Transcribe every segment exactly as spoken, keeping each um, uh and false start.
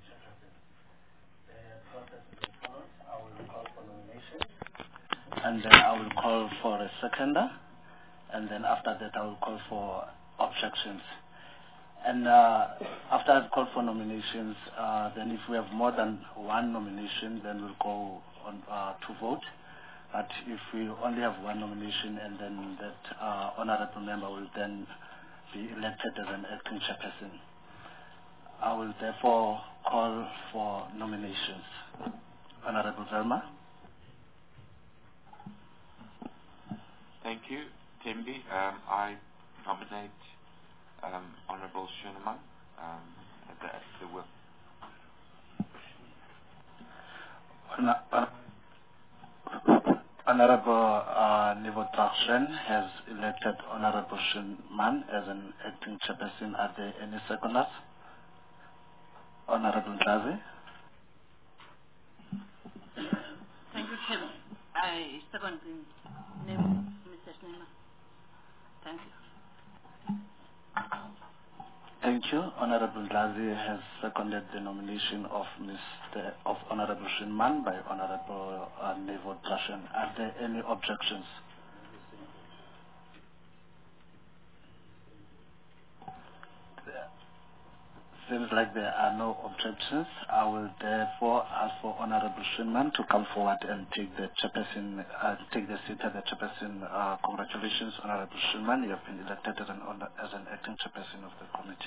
And then I will call for a seconder, and then after that I will call for objections. And uh, after I've called for nominations, uh, then if we have more than one nomination, then we'll go on uh, to vote. But if we only have one nomination, and then that uh, honorable member will then be elected as an acting chairperson. I will therefore call for nominations. Honorable Verma. Thank you, Tembi. Um, I nominate um, Honorable Schoenemann um, at the, at the work. Hon- hon- Honorable uh, Nivo Trakshen has elected Honorable Schoenemann as an acting chairperson. Are there any seconders? Honorable Drazi. Thank you, Chairman. I second the name, Mister Snema. Thank you. Thank you. Honorable Drazi has seconded the nomination of Mister of Honorable Schoenemann by Honorable uh, Nivo Trakshen. Are there any objections? Seems like there are no objections. I will therefore ask for Honorable Schoenemann to come forward and take the chairperson, uh, take the seat as the chairperson. Uh, congratulations, Honorable Schoenemann. You have been elected as an, honor, as an acting chairperson of the committee.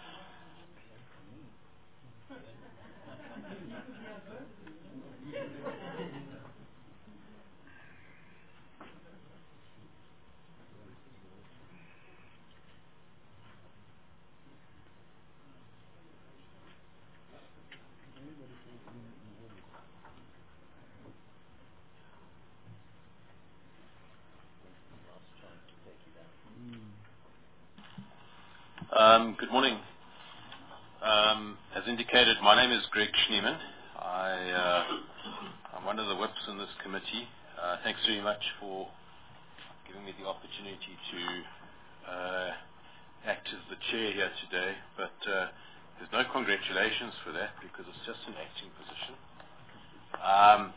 Um, good morning. Um, as indicated, my name is Greg Schneeman. I, uh, I'm one of the whips in this committee. Uh, thanks very much for giving me the opportunity to uh, act as the chair here today. But uh, there's no congratulations for that because it's just an acting position. Um,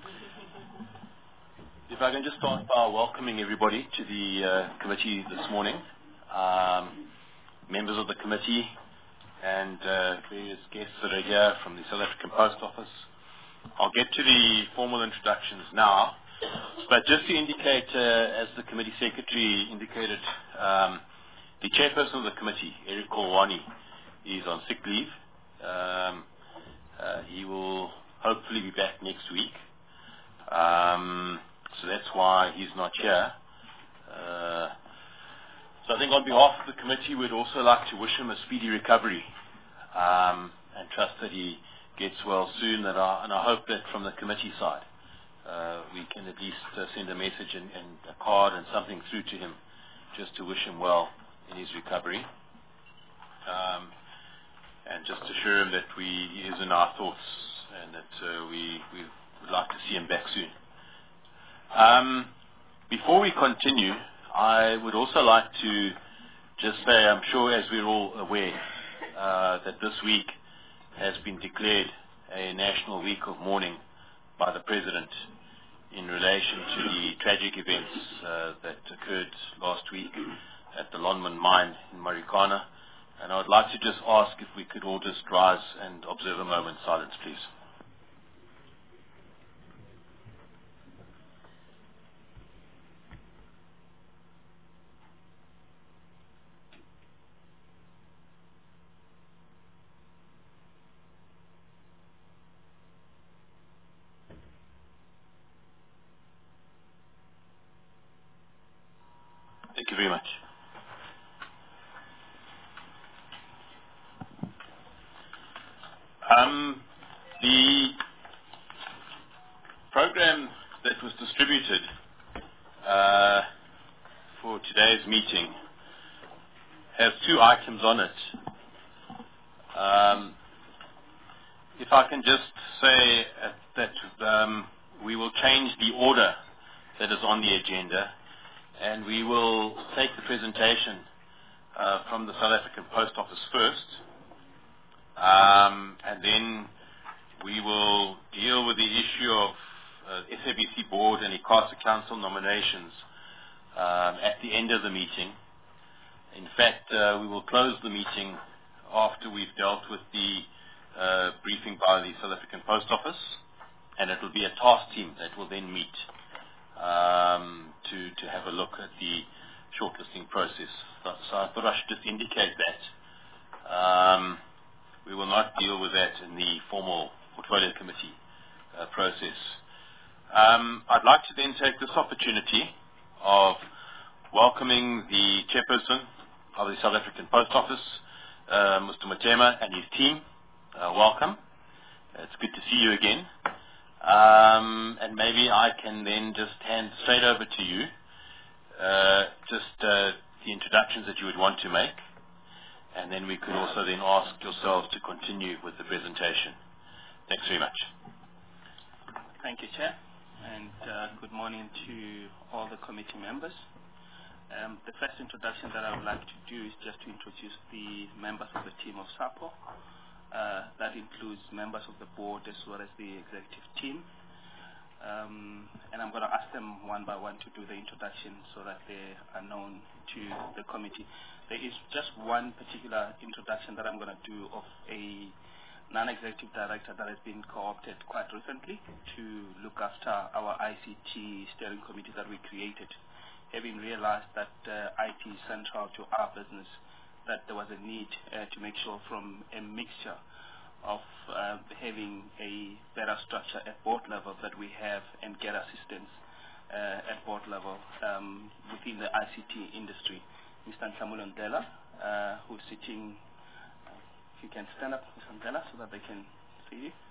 if I can just start by welcoming everybody to the uh, committee this morning. Um, members of the committee and uh, various guests that are here from the South African Post Office. I'll get to the formal introductions now, but just to indicate, uh, as the committee secretary indicated, um, the chairperson of the committee, Eric Kolwani, is on sick leave. Um, uh, he will hopefully be back next week, um, so that's why he's not here. Uh, So I think on behalf of the committee, we'd also like to wish him a speedy recovery um, and trust that he gets well soon. That I, and I hope that from the committee side, uh, we can at least uh, send a message and, and a card and something through to him just to wish him well in his recovery. Um, and just assure him that we, he is in our thoughts and that uh, we, we would like to see him back soon. Um, before we continue, I would also like to just say, I'm sure as we're all aware, uh, that this week has been declared a national week of mourning by the President in relation to the tragic events uh, that occurred last week at the Lonmin mine in Marikana. And I would like to just ask if we could all just rise and observe a moment's silence, please. Thank you very much. Um, the program that was distributed uh, for today's meeting has two items on it. Um, if I can just say uh, that um, we will change the order that is on the agenda, and we will take the presentation uh, from the South African Post Office first, um, and then C Board and ICASA Council nominations um, at the end of the meeting. In fact, uh, we will close the meeting after we've dealt with the uh, briefing by the South African Post Office, and it will be a task team that will then meet um, to, to have a look at the shortlisting process. So, so I thought I should just indicate that. Um, we will not deal with that in the formal portfolio committee uh, process. Um, I'd like to then take this opportunity of welcoming the chairperson of the South African Post Office, uh, Mister Mutema, and his team. Uh, welcome. It's good to see you again. Um, and maybe I can then just hand straight over to you, uh, just uh, the introductions that you would want to make, and then we could also then ask yourselves to continue with the presentation. Thanks very much. Thank you, Chair, and uh, good morning to all the committee members. Um, the first introduction that I would like to do is just to introduce the members of the team of SAPO. Uh, that includes members of the board as well as the executive team. Um, and I'm going to ask them one by one to do the introduction so that they are known to the committee. There is just one particular introduction that I'm going to do of a non-executive director that has been co-opted quite recently to look after our I C T steering committee that we created, having realized that uh, I T is central to our business, that there was a need uh, to make sure from a mixture of uh, having a better structure at board level that we have and get assistance uh, at board level um, within the I C T industry. Mister Nhlamulo Ndlela, uh, who's sitting, uh, if you can stand up, Mister Ndlela, so that they can see you.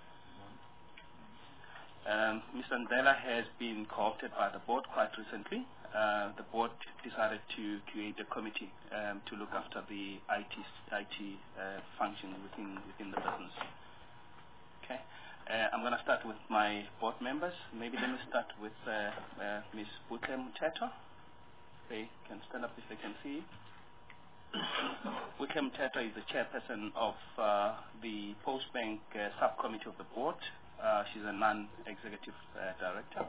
Um, Mister Ndlela has been co-opted by the board quite recently. Uh, the board decided to create a committee um, to look after the I T, I T uh, function within within the business. Okay, uh, I'm going to start with my board members. Maybe let me start with uh, uh, Miz Butle Mteto. They can stand up if they can see. Butle Mteto is the chairperson of uh, the Postbank uh, subcommittee of the board. Uh, she's a non-executive uh, director.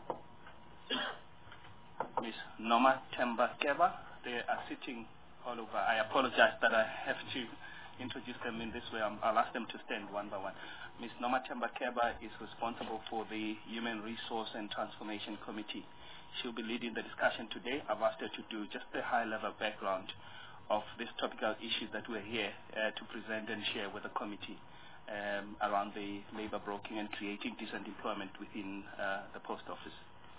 Miz Noma Temba Keba, they are sitting all over. I apologize that I have to introduce them in this way. I'm, I'll ask them to stand one by one. Miz Noma Temba Keba is responsible for the Human Resource and Transformation Committee. She'll be leading the discussion today. I've asked her to do just a high-level background of this topical issue that we're here uh, to present and share with the committee um, around the labor broking and creating decent employment within uh, the post office.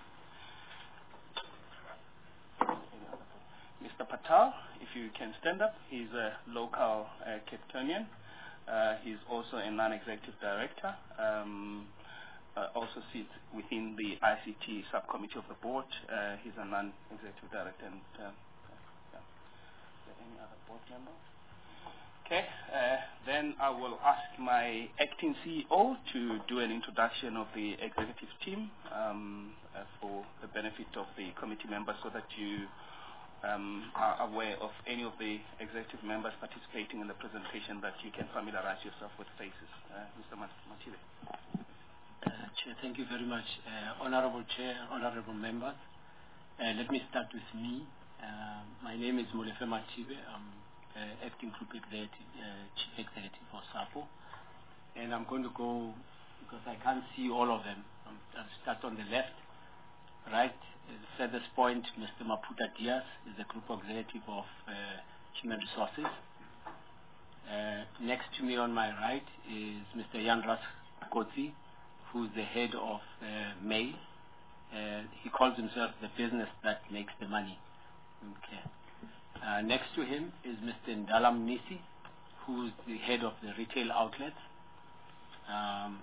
Mister Patel, if you can stand up, he's a local uh, Cape Townian. Uh, he's also a non-executive director. Um, uh, also sits within the I C T subcommittee of the board. Uh, he's a non-executive director. And, uh, yeah. Is there any other board member? Okay, uh, then I will ask my acting C E O to do an introduction of the executive team um, uh, for the benefit of the committee members so that you Um, are aware of any of the executive members participating in the presentation, that you can familiarize yourself with faces. Uh, Mister Matibe. Uh, Chair, thank you very much. Uh, Honorable Chair, honorable members, uh, let me start with me. Uh, my name is Molefe Matibe. I'm uh, acting group executive, uh, chief executive for SAPO. And I'm going to go, because I can't see all of them, um, I'll start on the left. Right, at the furthest point, Mister Maputa Diaz is the group executive of uh, Human Resources. Uh, next to me on my right is Mister Yandras Kotsi, who's the head of uh, M A Y. Uh, he calls himself the business that makes the money. Okay. Uh, next to him is Mister Ndalam Nisi, who's the head of the retail outlets. Um,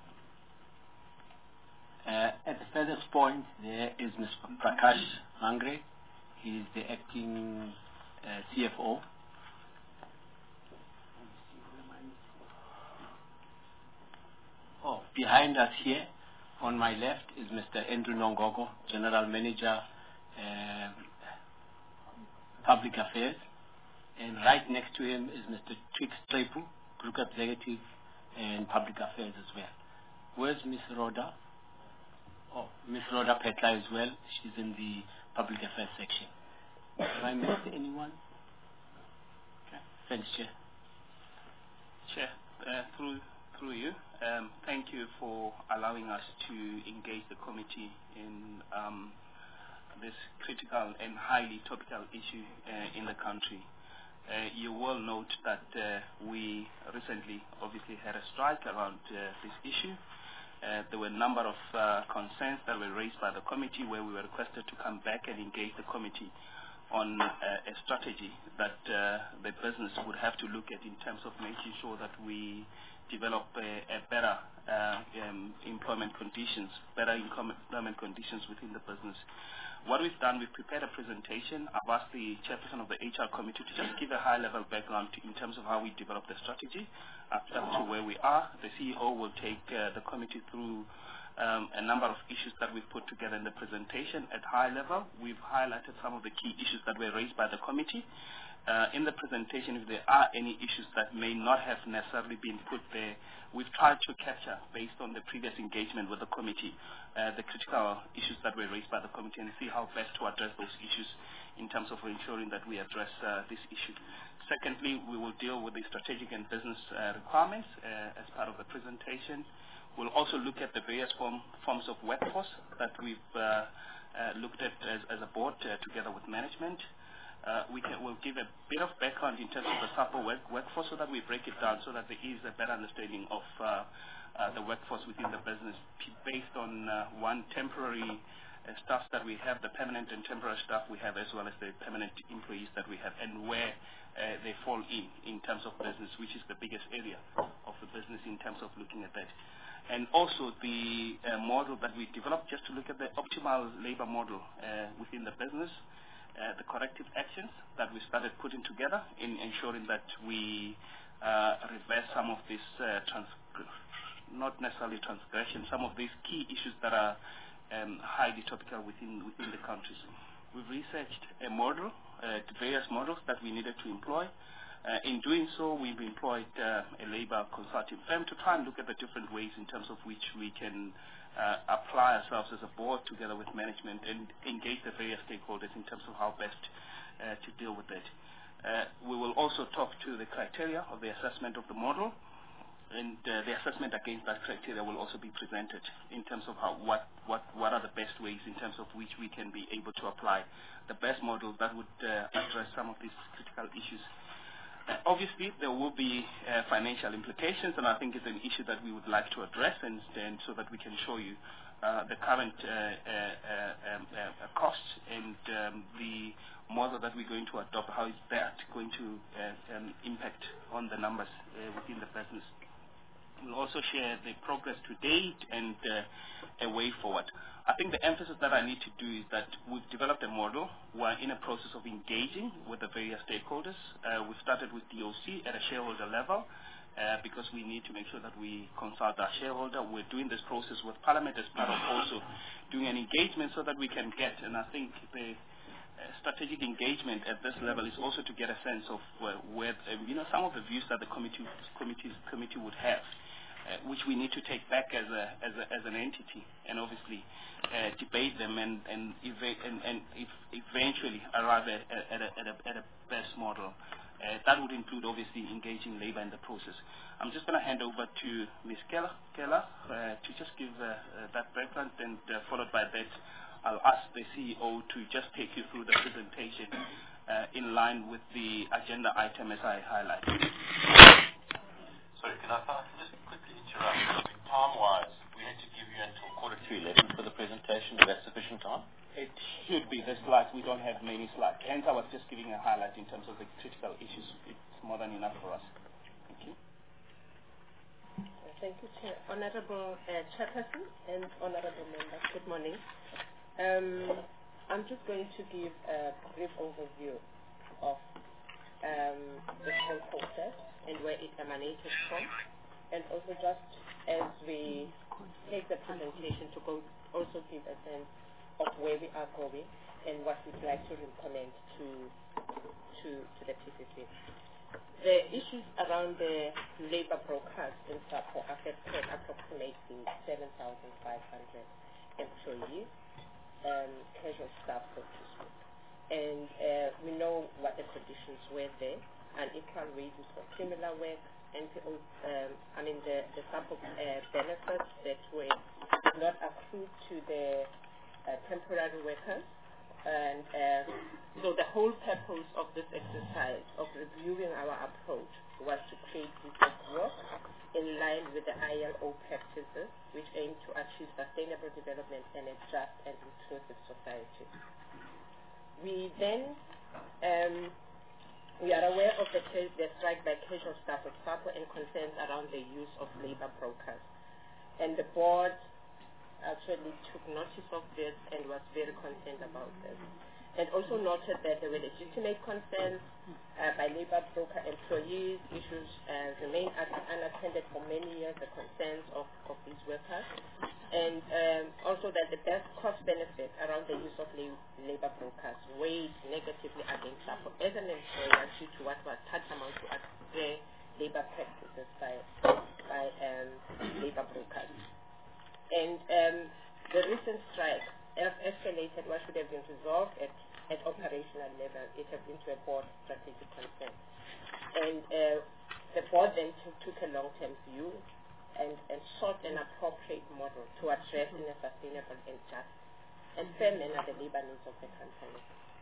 Uh, at the furthest point, there is Mister Prakash Mangre. He is the acting uh, C F O. Oh, behind us here, on my left, is Mister Andrew Nongogo, General Manager, uh, Public Affairs. And right next to him is Mister Trix Trepu, Group Executive and Public Affairs as well. Where's Miss Rhoda? oh, Miz Rhoda Petla as well. She's in the Public Affairs section. Have I missed anyone? Okay. Thanks, Chair. Chair, uh, through through you, um, thank you for allowing us to engage the committee in um, this critical and highly topical issue uh, in the country. Uh, you will note that uh, we recently obviously had a strike around uh, this issue. Uh, there were a number of uh, concerns that were raised by the committee where we were requested to come back and engage the committee on uh, a strategy that uh, the business would have to look at in terms of making sure that we develop a, a better uh, um, employment conditions, better employment conditions within the business. What we've done, we've prepared a presentation. I've asked the chairperson of the H R committee to just give a high-level background to, in terms of how we develop the strategy up to where we are. The C E O will take uh, the committee through um, a number of issues that we've put together in the presentation at high level. We've highlighted some of the key issues that were raised by the committee. Uh, in the presentation, if there are any issues that may not have necessarily been put there, we've tried to capture, based on the previous engagement with the committee, uh, the critical issues that were raised by the committee and see how best to address those issues in terms of ensuring that we address uh, this issue. Secondly, we will deal with the strategic and business uh, requirements uh, as part of the presentation. We'll also look at the various form, forms of workforce that we've uh, uh, looked at as, as a board uh, together with management. Uh, we can, we'll give a bit of background in terms of the SAPO work, workforce so that we break it down so that there is a better understanding of uh, uh, the workforce within the business based on uh, one temporary uh, staff that we have, the permanent and temporary staff we have, as well as the permanent employees that we have, and where uh, they fall in in terms of business, which is the biggest area of the business in terms of looking at that. And also the uh, model that we developed just to look at the optimal labor model uh, within the business. Uh, the corrective actions that we started putting together in ensuring that we uh, reverse some of these, uh, trans not necessarily transgression, some of these key issues that are um, highly topical within within the countries. We've researched a model, uh, various models that we needed to employ. Uh, in doing so, we've employed uh, a labor consulting firm to try and look at the different ways in terms of which we can Uh, apply ourselves as a board together with management and engage the various stakeholders in terms of how best uh, to deal with that. Uh, we will also talk to the criteria of the assessment of the model, and uh, the assessment against that criteria will also be presented in terms of how what, what, what are the best ways in terms of which we can be able to apply the best model that would uh, address some of these critical issues. Uh, obviously, there will be uh, financial implications, and I think it's an issue that we would like to address, and, and so that we can show you uh, the current uh, uh, uh, um, uh, costs and um, the model that we're going to adopt, how is that going to uh, um, impact on the numbers uh, within the business. We'll also share the progress to date and uh, a way forward. I think the emphasis that I need to do is that we've developed a model. We're in a process of engaging with the various stakeholders. Uh, we've started with D O C at a shareholder level uh, because we need to make sure that we consult our shareholder. We're doing this process with Parliament as part of also doing an engagement so that we can get, and I think the uh, strategic engagement at this level is also to get a sense of uh, where, uh, you know, some of the views that the committee, committee, committee would have. Uh, which we need to take back as a as a as an entity, and obviously uh, debate them and and, eva and, and if eventually arrive at, at, a, at, a, at a best model. Uh, that would include obviously engaging labour in the process. I'm just going to hand over to Miz Keller, Keller uh, to just give uh, uh, that background, and uh, followed by that, I'll ask the C E O to just take you through the presentation uh, in line with the agenda item as I highlighted. Sorry, can I just quickly interrupt? I mean, time-wise, we had to give you until quarter to eleven for the presentation. Is that sufficient time? It should be the slides. We don't have many slides. Hence, I was just giving a highlight in terms of the critical issues. It's more than enough for us. Thank you. Thank you, Chair. Honorable uh, Chairperson and honorable members, good morning. Um, I'm just going to give a brief overview of um, the whole process and where it emanated from, and also just as we take the presentation to go also give a sense of where we are going and what we'd like to recommend to to, to the P C C. The issues around the labor brokers in SAPO affected approximately seven thousand five hundred employees, um, casual staff, so to speak. And uh, we know what the conditions were there, unequal wages for similar work, and um, I mean the, the SAPO uh, benefits that were not accrued to the uh, temporary workers. And uh, so the whole purpose of this exercise of reviewing our approach was to create business work in line with the I L O practices, which aim to achieve sustainable development and a just and inclusive society. We then, um, we are aware of the, the strike by casual staff of SAPO and concerns around the use of labor brokers. And the board actually took notice of this and was very concerned about this. And also noted that there were legitimate concerns uh, by labor broker employees. Issues uh, remain unattended for many years, the concerns of, of these workers. And um, also that the best cost benefit around the use of labor brokers weighed negatively against SAPO as an employer due to what was tantamount to unfair labor practices by, by um, labor brokers. And um, the recent strike has escalated what should have been resolved at, at operational level. It has been to a board strategic concern. And uh, the board then took, took a long-term view and, and sought an appropriate model to address in a sustainable and just and fair manner the labor needs of the company.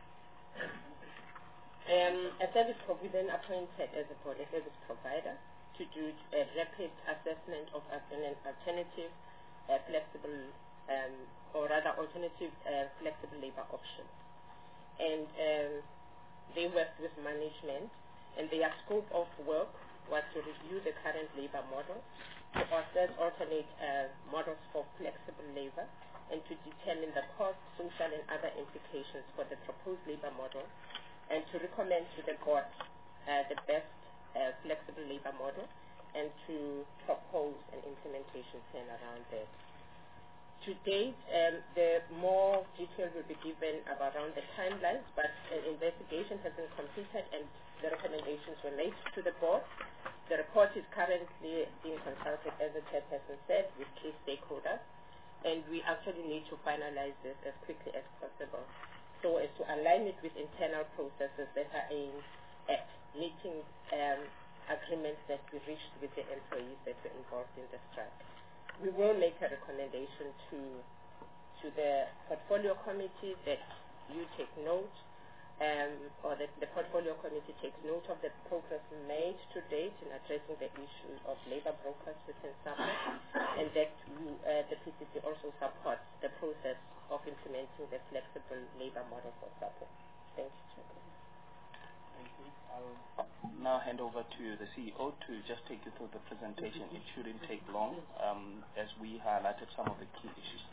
Um, a service pro- we then appointed as a board a service provider to do a rapid assessment of an alternative Uh, flexible, um, or rather alternative uh, flexible labor options. And um, they worked with management, and their scope of work was to review the current labor model, to assess alternate uh, models for flexible labor, and to determine the cost, social, and other implications for the proposed labor model, and to recommend to the board uh, the best uh, flexible labor model, and to propose an implementation plan around that. To date, um, the more detail will be given about around the timelines, but an investigation has been completed and the recommendations were made to the board. The report is currently being consulted, as the chairperson said, with key stakeholders, and we actually need to finalize this as quickly as possible so as to align it with internal processes that are aimed at meeting um, agreements that we reached with the employees that were involved in the strike. We will make a recommendation to to the portfolio committee that you take note, um, or that the portfolio committee takes note of the progress made to date in addressing the issue of labor brokers within SAPO, and that you, uh, the P C C also supports the process of implementing the flexible labor model for SAPO. Thank you, Chair. Thank you. I'll now hand over to the C E O to just take you through the presentation. It shouldn't take long, um, as we highlighted some of the key issues.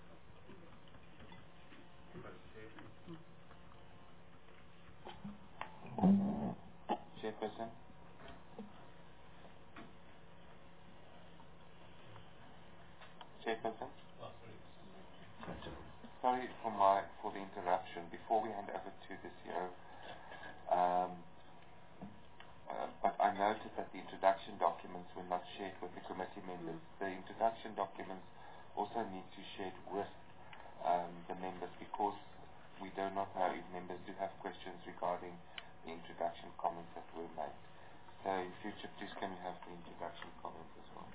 Chairperson. Chairperson. Sorry for my for the interruption. Before we hand over to the C E O, um, uh, but I noted that the introduction documents were not shared with the committee members. The introduction documents also need to share with um, the members, because we do not know if members do have questions regarding the introduction comments that were made. So in future, please can we have the introduction comments as well?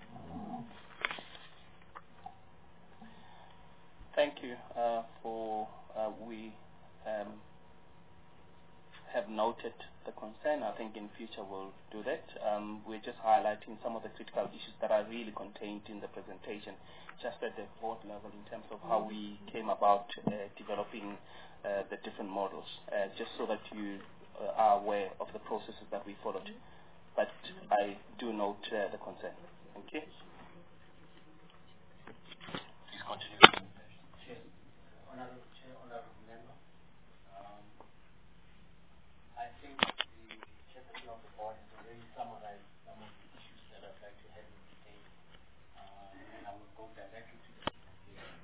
Thank you uh, for uh, we um, have noted the concern. I think in future we'll do that. Um, we're just highlighting some of the critical issues that are really contained in the presentation, just at the board level in terms of how we came about uh, developing uh, the different models, uh, just so that you uh, are aware of the processes that we followed. But I do note uh, the concern. Thank you. Please continue. Chair, Honorable Chair, Honorable Member, um, I think the chairperson of the board has already summarized some of the issues that I'd like to have in detail, uh, and I will go directly to the presentation.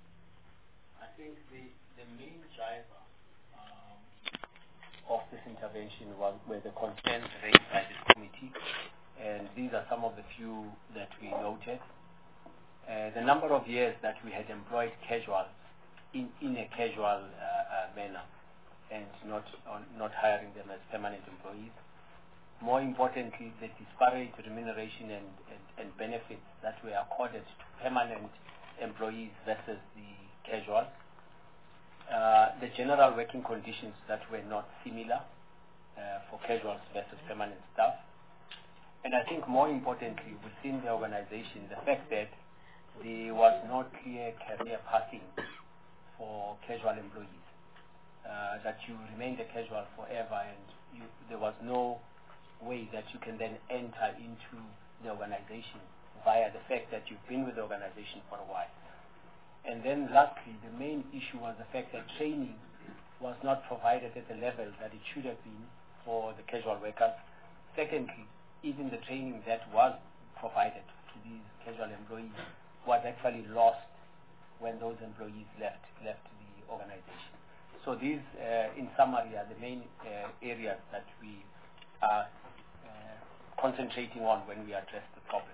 I think the, the main driver um, of this intervention intervention was, were the concerns raised by this committee, and these are some of the few that we noted. Uh, the number of years that we had employed casuals in, in a casual uh, uh, manner and not, on, not hiring them as permanent employees. More importantly, the disparate remuneration and, and, and benefits that were accorded to permanent employees versus the casuals. Uh, the general working conditions that were not similar uh, for casuals versus permanent staff. And I think more importantly, within the organization, the fact that there was no clear career pathing for casual employees, uh, that you remained a casual forever and you, there was no way that you can then enter into the organization via the fact that you've been with the organization for a while. And then lastly, the main issue was the fact that training was not provided at the level that it should have been for the casual workers. Secondly, even the training that was provided to these casual employees was actually lost when those employees left left the organization. So these, uh, in summary, are the main uh, areas that we are uh, concentrating on when we address the problem.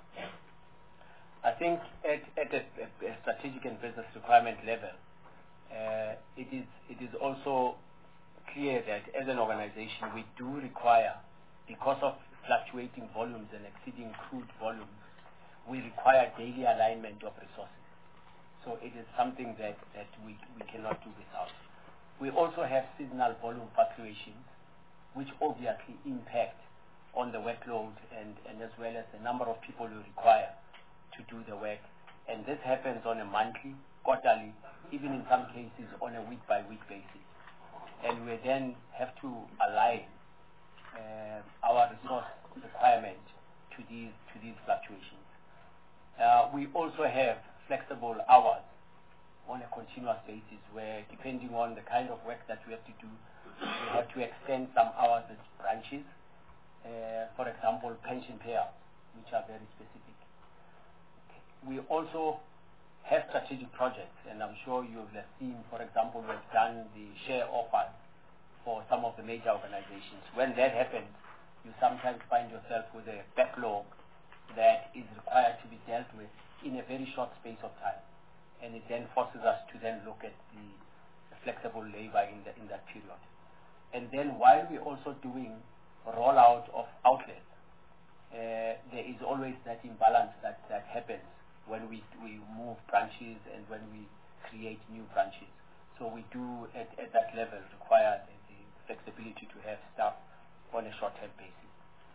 I think at, at a, a strategic and business requirement level, uh, it is it is also clear that as an organization we do require, because of fluctuating volumes and exceeding crude volumes, we require daily alignment of resources. So it is something that, that we, we cannot do without. We also have seasonal volume fluctuations, which obviously impact on the workload and, and as well as the number of people you require to do the work. And this happens on a monthly, quarterly, even in some cases on a week-by-week basis. And we then have to align uh, our resource requirement to these, to these fluctuations. Uh, we also have flexible hours on a continuous basis where, depending on the kind of work that we have to do, we have to extend some hours at branches. Uh, for example, pension payouts, which are very specific. We also have strategic projects, and I'm sure you have seen, for example, we've done the share offers for some of the major organizations. When that happens, you sometimes find yourself with a backlog that is required to be dealt with in a very short space of time. And it then forces us to then look at the, the flexible labor in, the, in that period. And then while we're also doing rollout of outlets, uh, there is always that imbalance that, that happens when we, we move branches and when we create new branches. So we do at, at that level require the, the flexibility to have staff on a short-term basis.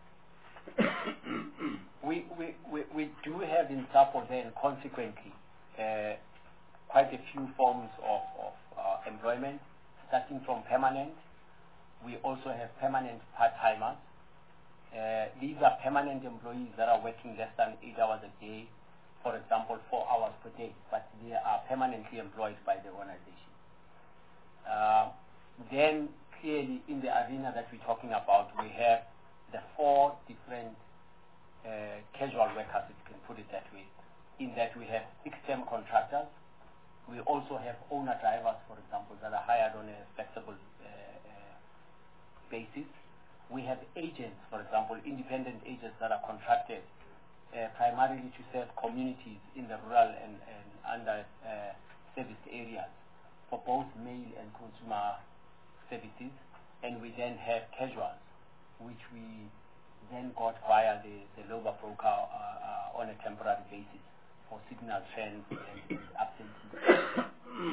we, we, we, we do have in SAPO then consequently uh, quite a few forms of, of uh, employment, starting from permanent. We also have permanent part-timers. Uh, these are permanent employees that are working less than eight hours a day, for example, four hours per day, but they are permanently employed by the organization. Uh, then clearly in the arena that we're talking about, we have the four different uh, casual workers, if you can put it that way, in that we have fixed-term contractors. We also have owner drivers, for example, that are hired on a flexible uh, uh, basis. We have agents, for example, independent agents that are contracted uh, primarily to serve communities in the rural and, and under uh, serviced areas for both mail and consumer services. And we then have casuals, which we then got via the, the labor broker uh, uh, on a temporary basis for signal trends and absences.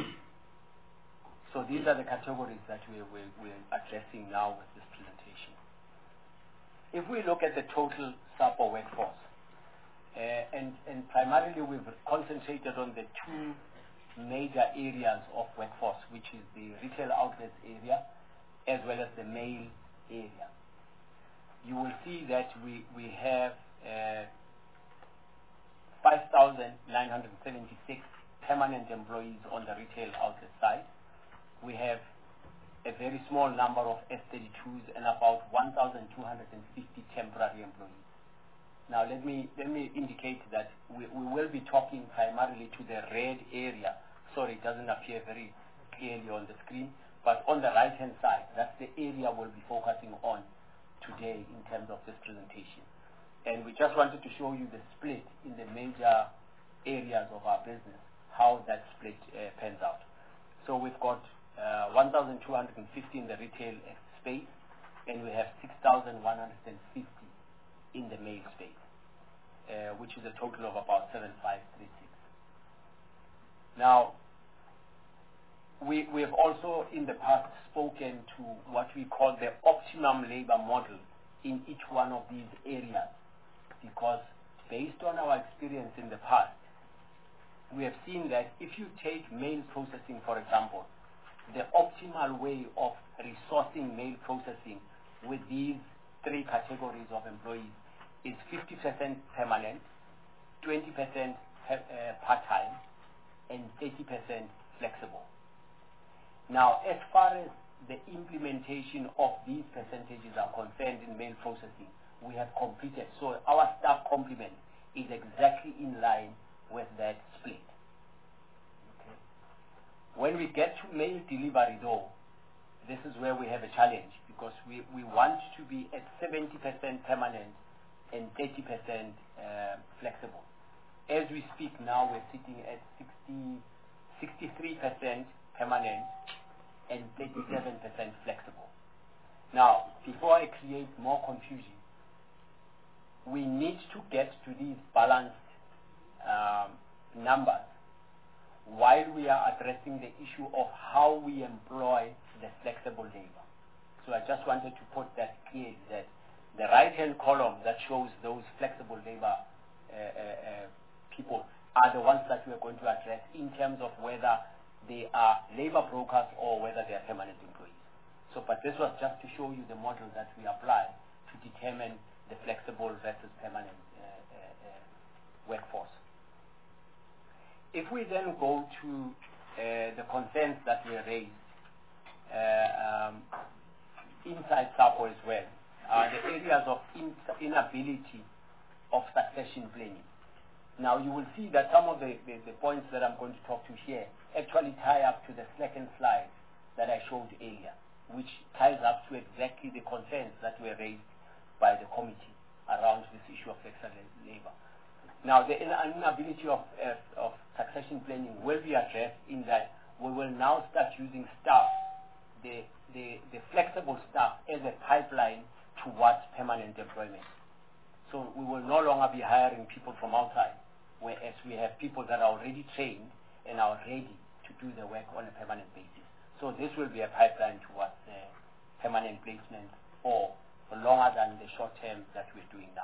So these are the categories that we, we, we're addressing now with this presentation. If we look at the total SAPO workforce, uh, and, and primarily we've concentrated on the two major areas of workforce, which is the retail outlets area as well as the mail area. You will see that we, we have uh, five thousand nine hundred seventy-six permanent employees on the retail outlet side. We have a very small number of S thirty-twos and about one thousand two hundred fifty temporary employees. Now let me, let me indicate that we, we will be talking primarily to the red area. Sorry, it doesn't appear very clearly on the screen, But on the right-hand side, that's the area we'll be focusing on today in terms of this presentation. And we just wanted to show you the split in the major areas of our business, how that split uh, pans out. So we've got uh, one thousand two hundred fifty in the retail space, and we have six thousand one hundred fifty in the mail space, uh, which is a total of about seven five three six. Now, we, we have also in the past spoken to what we call the optimum labor model in each one of these areas, because based on our experience in the past, we have seen that if you take mail processing, for example, the optimal way of resourcing mail processing with these three categories of employees is fifty percent permanent, twenty percent uh, part-time, and thirty percent flexible. Now, as far as the implementation of these percentages are concerned in mail processing, we have completed. So our staff complement is exactly in line with that split. Okay. When we get to mail delivery, though, this is where we have a challenge, because we, we want to be at seventy percent permanent and thirty percent uh, flexible. As we speak now, we're sitting at sixty, sixty-three percent permanent and thirty-seven percent flexible. Now, before I create more confusion, we need to get to these balanced um, numbers while we are addressing the issue of how we employ the flexible labor. So I just wanted to put that clear, that the right-hand column that shows those flexible labor uh, uh, uh, people are the ones that we are going to address in terms of whether they are labor brokers or whether they are permanent employees. So, but this was just to show you the model that we apply to determine the flexible versus permanent uh, uh, uh, workforce. If we then go to uh, the concerns that were raised uh, um, inside SAPO as well, are the areas of in inability of succession planning. Now, you will see that some of the, the, the points that I'm going to talk to here actually tie up to the second slide that I showed earlier, which ties up to exactly the concerns that were raised by the committee around this issue of flexible labor. Now, the inability of, uh, of succession planning will be addressed in that we will now start using staff, the, the, the flexible staff, as a pipeline towards permanent employment. So we will no longer be hiring people from outside, whereas we have people that are already trained and are ready to do the work on a permanent basis. So this will be a pipeline towards uh, permanent placement or for longer than the short term that we're doing now.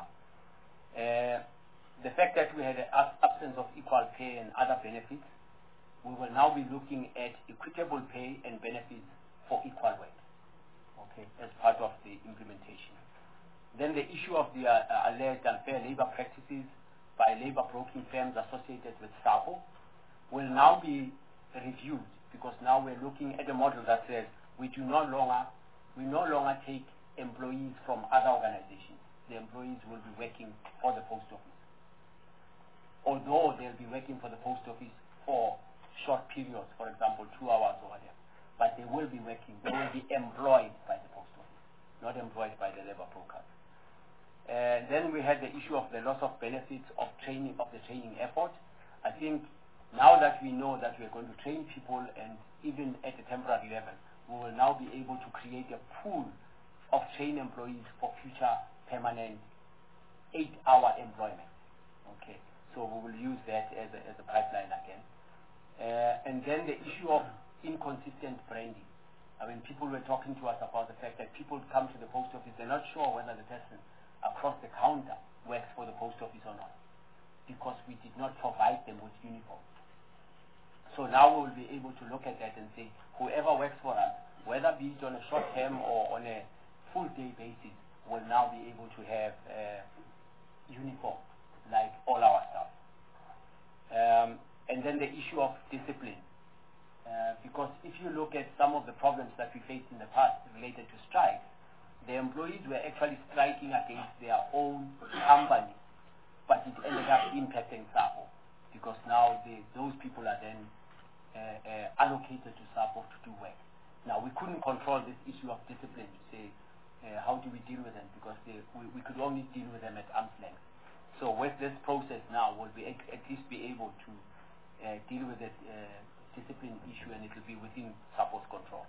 Uh, the fact that we had an absence of equal pay and other benefits, we will now be looking at equitable pay and benefits for equal work, okay, as part of the implementation. Then the issue of the uh, alleged unfair labor practices by labor broking firms associated with SAPO will now be reviewed, because now we're looking at a model that says we do no longer, we no longer take employees from other organizations. The employees will be working for the post office. Although they'll be working for the post office for short periods, for example, two hours or whatever, but they will be working, they will be employed by the post office, not employed by the labor brokers. Uh, then we had the issue of the loss of benefits of training, of the training effort. I think now that we know that we're going to train people, and even at a temporary level, we will now be able to create a pool of trained employees for future permanent eight-hour employment. Okay, so we will use that as a, as a pipeline again. Uh, and then the issue of inconsistent branding. I mean, people were talking to us about the fact that people come to the post office, they're not sure whether the person across the counter works for the post office or not, because we did not provide them with uniforms. So now we will be able to look at that and say, whoever works for us, whether be it on a short term or on a full day basis, will now be able to have uh, uniform like all our staff. Um, and then the issue of discipline. Uh, because if you look at some of the problems that we faced in the past related to strikes, the employees were actually striking against their own company, but it ended up impacting SAPO, because now the, those people are then uh, uh, allocated to SAPO to do work. Now, we couldn't control this issue of discipline to say, uh, how do we deal with them? Because they, we, we could only deal with them at arm's length. So with this process now, we'll be at, at least be able to uh, deal with the uh, discipline issue, and it will be within SAPO's control.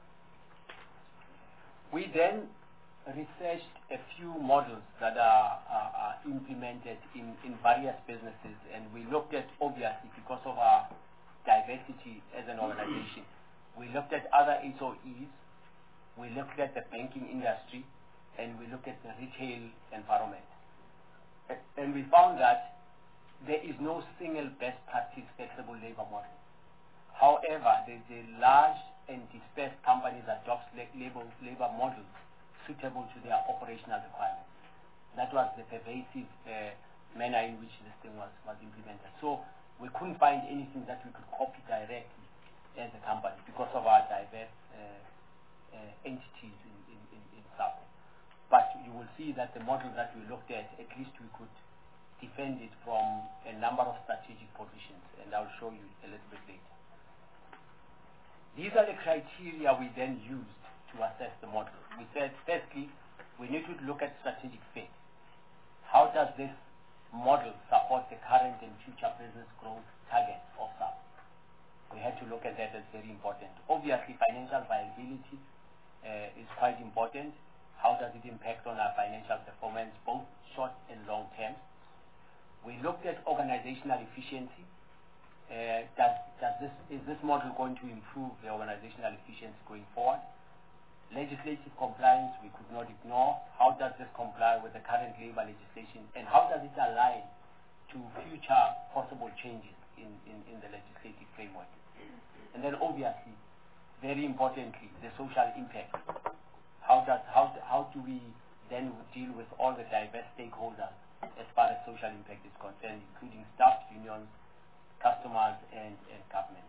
We then researched a few models that are, are, are implemented in, in various businesses, and we looked at, obviously, because of our diversity as an organization, we looked at other H O Es, we looked at the banking industry, and we looked at the retail environment. And we found that there is no single best practice flexible labor model. However, there's a large and dispersed companies adopt labor, labor models suitable to their operational requirements. That was the pervasive uh, manner in which this thing was, was implemented. So we couldn't find anything that we could copy directly as a company because of our diverse uh, uh, entities in, in, in, in SAPO. But you will see that the model that we looked at, at least we could defend it from a number of strategic positions, and I'll show you a little bit later. These are the criteria we then used to assess the model. We said, firstly, we need to look at strategic fit. How does this model support the current and future business growth targets of SAPO? We had to look at that as very important. Obviously, financial viability uh, is quite important. How does it impact on our financial performance, both short and long term? We looked at organizational efficiency. Uh, does, does this, is this model going to improve the organizational efficiency going forward? Legislative compliance, we could not ignore. How does this comply with the current labor legislation, and how does it align to future possible changes in, in, in the legislative framework? And then obviously, very importantly, the social impact. How, does, how, how do we then deal with all the diverse stakeholders as far as social impact is concerned, including staff, unions, customers, and, and government.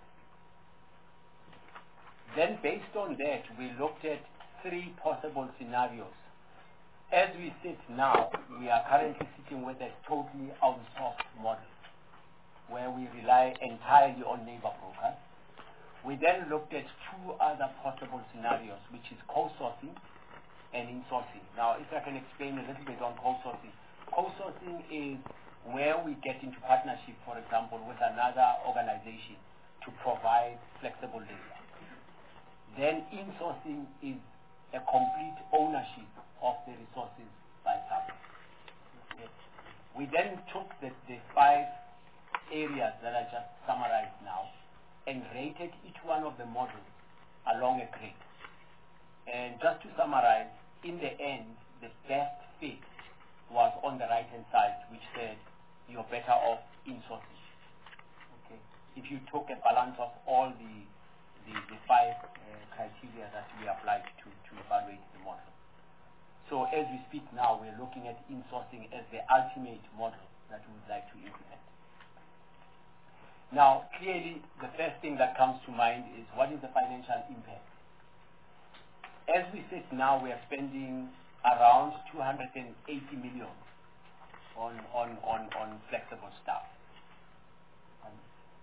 Then based on that, we looked at three possible scenarios. As we sit now, we are currently sitting with a totally outsourced model where we rely entirely on labor brokers. We then looked at two other possible scenarios, which is co-sourcing and insourcing. Now, if I can explain a little bit on co-sourcing. Co-sourcing is where we get into partnership, for example, with another organization to provide flexible labor. Then insourcing is a complete ownership of the resources by SAPO. Okay. We then took the, the five areas that I just summarized now and rated each one of the models along a grade. And just to summarize, in the end, the best fit was on the right-hand side, which said you're better off insourcing. Okay. If you took a balance of all the the, the five uh, criteria that we applied to, to evaluate the model. So as we speak now, we're looking at insourcing as the ultimate model that we would like to implement. Now, clearly, the first thing that comes to mind is what is the financial impact? As we sit now, we are spending around two hundred eighty million on, on, on, on flexible staff um,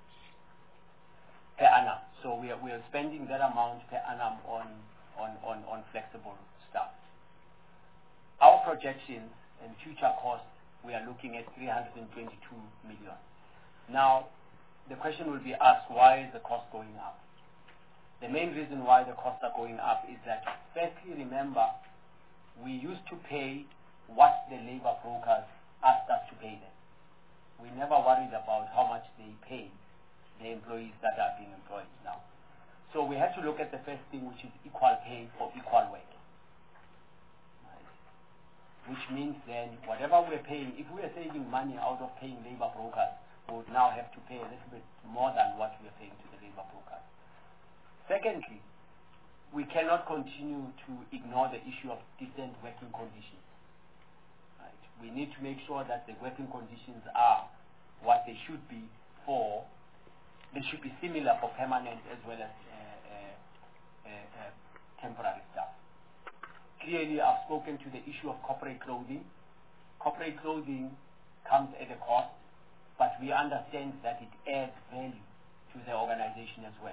per annum. So we are, we are spending that amount per annum on, on, on, on flexible staff. Our projections and future costs, we are looking at three hundred twenty-two million. Now, the question will be asked, why is the cost going up? The main reason why the costs are going up is that, firstly, remember, we used to pay what the labor brokers asked us to pay them. We never worried about how much they pay the employees that are being employed now. So we had to look at the first thing, which is equal pay for equal work. Right. Which means then, whatever we're paying, if we are saving money out of paying labor brokers, we would now have to pay a little bit more than what we are paying to the labor brokers. Secondly, we cannot continue to ignore the issue of decent working conditions. Right. We need to make sure that the working conditions are what they should be for, they should be similar for permanent as well as uh, uh, uh, uh, temporary staff. Clearly, I've spoken to the issue of corporate clothing. Corporate clothing comes at a cost, but we understand that it adds value to the organization as well.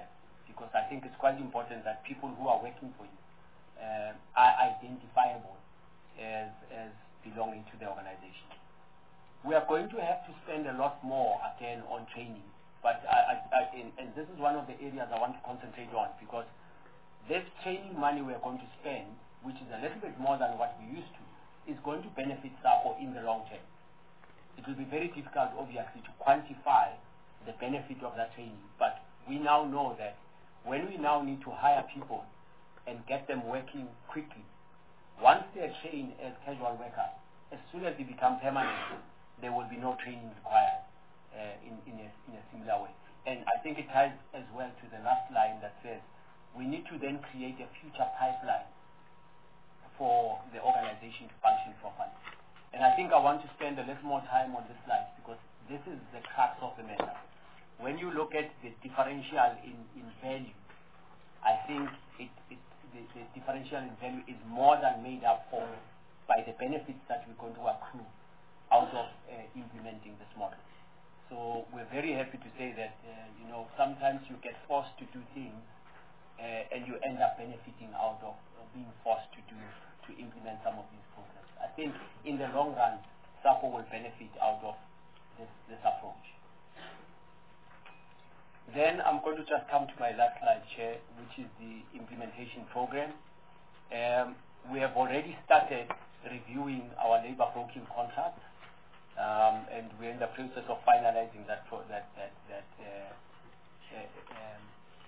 because I think it's quite important that people who are working for you uh, are identifiable as, as belonging to the organization. We are going to have to spend a lot more again on training, but I, I, I, and, and this is one of the areas I want to concentrate on, because this training money we are going to spend, which is a little bit more than what we used to, is going to benefit SAPO in the long term. It will be very difficult, obviously, to quantify the benefit of that training, but we now know that when we now need to hire people and get them working quickly, once they are trained as casual workers, as soon as they become permanent, there will be no training required uh, in, in, a, in a similar way. And I think it ties as well to the last line that says we need to then create a future pipeline for the organization to function properly. And I think I want to spend a little more time on this slide, because this is the crux of the matter. When you look at the differential in, in value, I think it, it, the, the differential in value is more than made up for by the benefits that we're going to accrue out of uh, implementing this model. So we're very happy to say that, uh, you know, sometimes you get forced to do things uh, and you end up benefiting out of uh, being forced to do, to implement some of these programs. I think in the long run, SAPO will benefit out of this, this approach. Then I'm going to just come to my last slide, Chair, which is the implementation program. Um, we have already started reviewing our labor broking contract, um, and we're in the process of finalizing that pro that that, that uh, uh, um,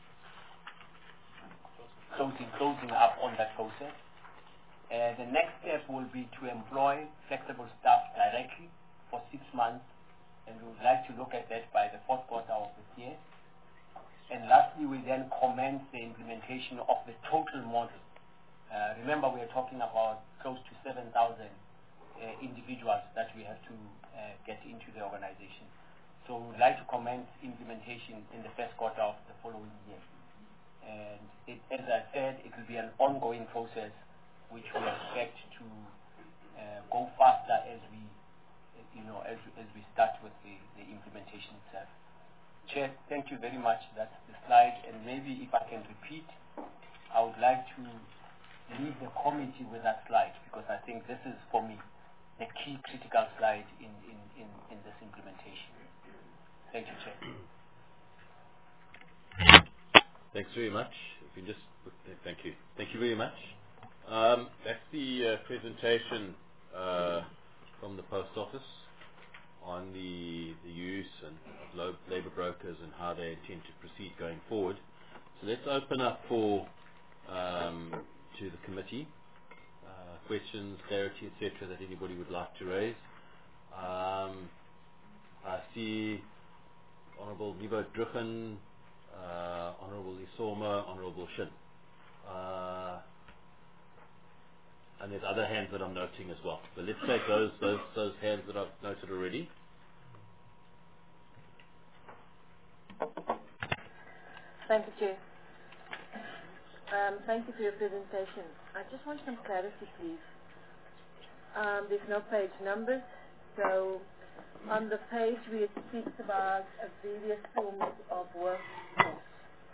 closing closing up on that process. Uh, the next step will be to employ flexible staff directly for six months, and we would like to look at that by the fourth quarter of this year. And lastly, we then commence the implementation of the total model. Uh, remember, we are talking about close to seven thousand uh, individuals that we have to uh, get into the organization. So we would like to commence implementation in the first quarter of the following year. And it, as I said, it will be an ongoing process, which we expect to uh, go faster as we, you know, as, as we start with the, the implementation itself. Chair, thank you very much. That's the slide, and maybe if I can repeat, I would like to leave the committee with that slide, because I think this is, for me, the key critical slide in, in, in, in this implementation. Thank you, Chair. Thanks very much. If you just, thank you. Thank you very much. Um, that's the uh, presentation uh, from the Post Office on the, the use and of labour brokers and how they intend to proceed going forward. So let's open up for um, to the committee uh, questions, clarity, et cetera that anybody would like to raise. Um, I see Honourable Nivo Druchen, uh, Honourable Isoma, Honourable Shin. Uh, and there's other hands that I'm noting as well. But let's take those those those hands that I've noted already. Thank you, Chair. Um, thank you for your presentation. I just want some clarity, please. Um, there's no page numbers, so on the page where it speaks about uh, various forms of workforce.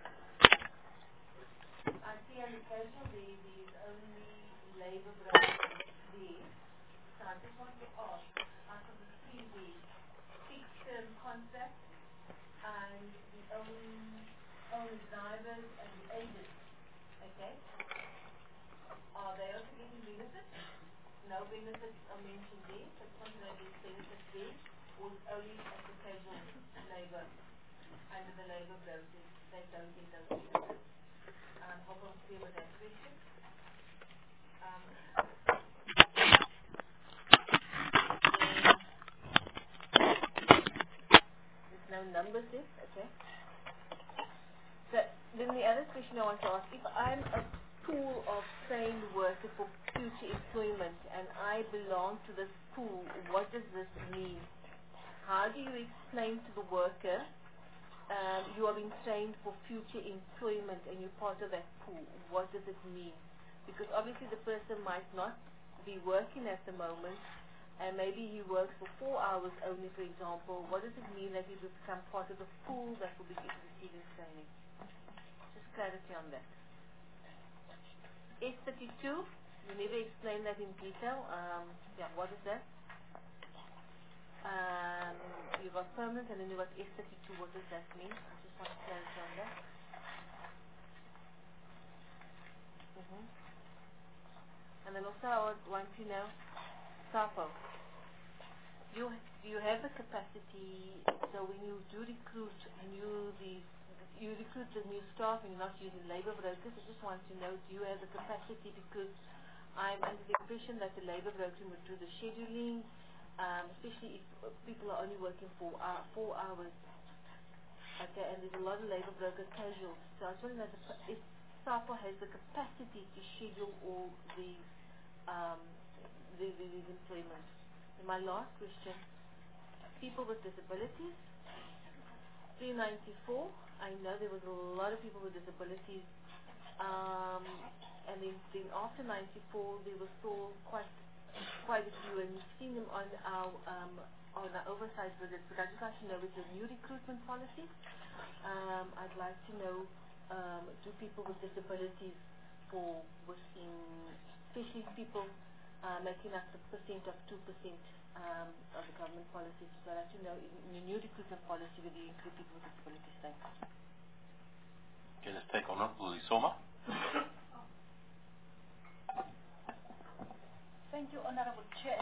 I see on the casual there is only labour brokers there. So I just want to ask, out of the three there, fixed term contract and the own own drivers and the agents, okay? Are they also getting benefits? No benefits are mentioned there, so it's not that there's benefits there, or it's only at the casual labour, under the labour brokers, they don't get those benefits. Um, hope I'm clear with that question. Um, there's no numbers there, okay? So then the other question I want to ask, if I'm a pool of trained workers for future employment and I belong to this pool, what does this mean? How do you explain to the worker um, you are being trained for future employment and you're part of that pool? What does it mean? Because obviously the person might not be working at the moment, and maybe he works for four hours only, for example, what does it mean that he will become part of the pool that will be receiving training? Just clarity on that. S thirty-two, you never explained that in detail. Um, yeah, what is that? Um, you got permanent and then you got S thirty-two. What does that mean? I just want clarity on that. Mm-hmm. And then also I would want to know, SAPO, you, you have a capacity, so when you do recruit new these, you recruit the new staff and you're not using labor brokers, I just want to know, do you have the capacity, because I'm under the impression that the labor broker would do the scheduling, um, especially if people are only working for uh, four hours. Okay, and there's a lot of labor broker casuals. So I just want to know if SAPO has the capacity to schedule all these um, these, these employments. And my last question, people with disabilities, three ninety-four, I know there was a lot of people with disabilities, um, and then, then after ninety-four there was still quite quite a few, and we've seen them on our um, on our oversight visits, but I'd just like to know, with the new recruitment policy, um, I'd like to know, um, do people with disabilities fall within, especially people uh, making up the percent of two percent um, of the government policy. So I'd like to know, in, in the new recruitment policy, whether you include people with disabilities. Thanks. Okay, let's take Honorable Isoma. Thank you, Honorable Chair.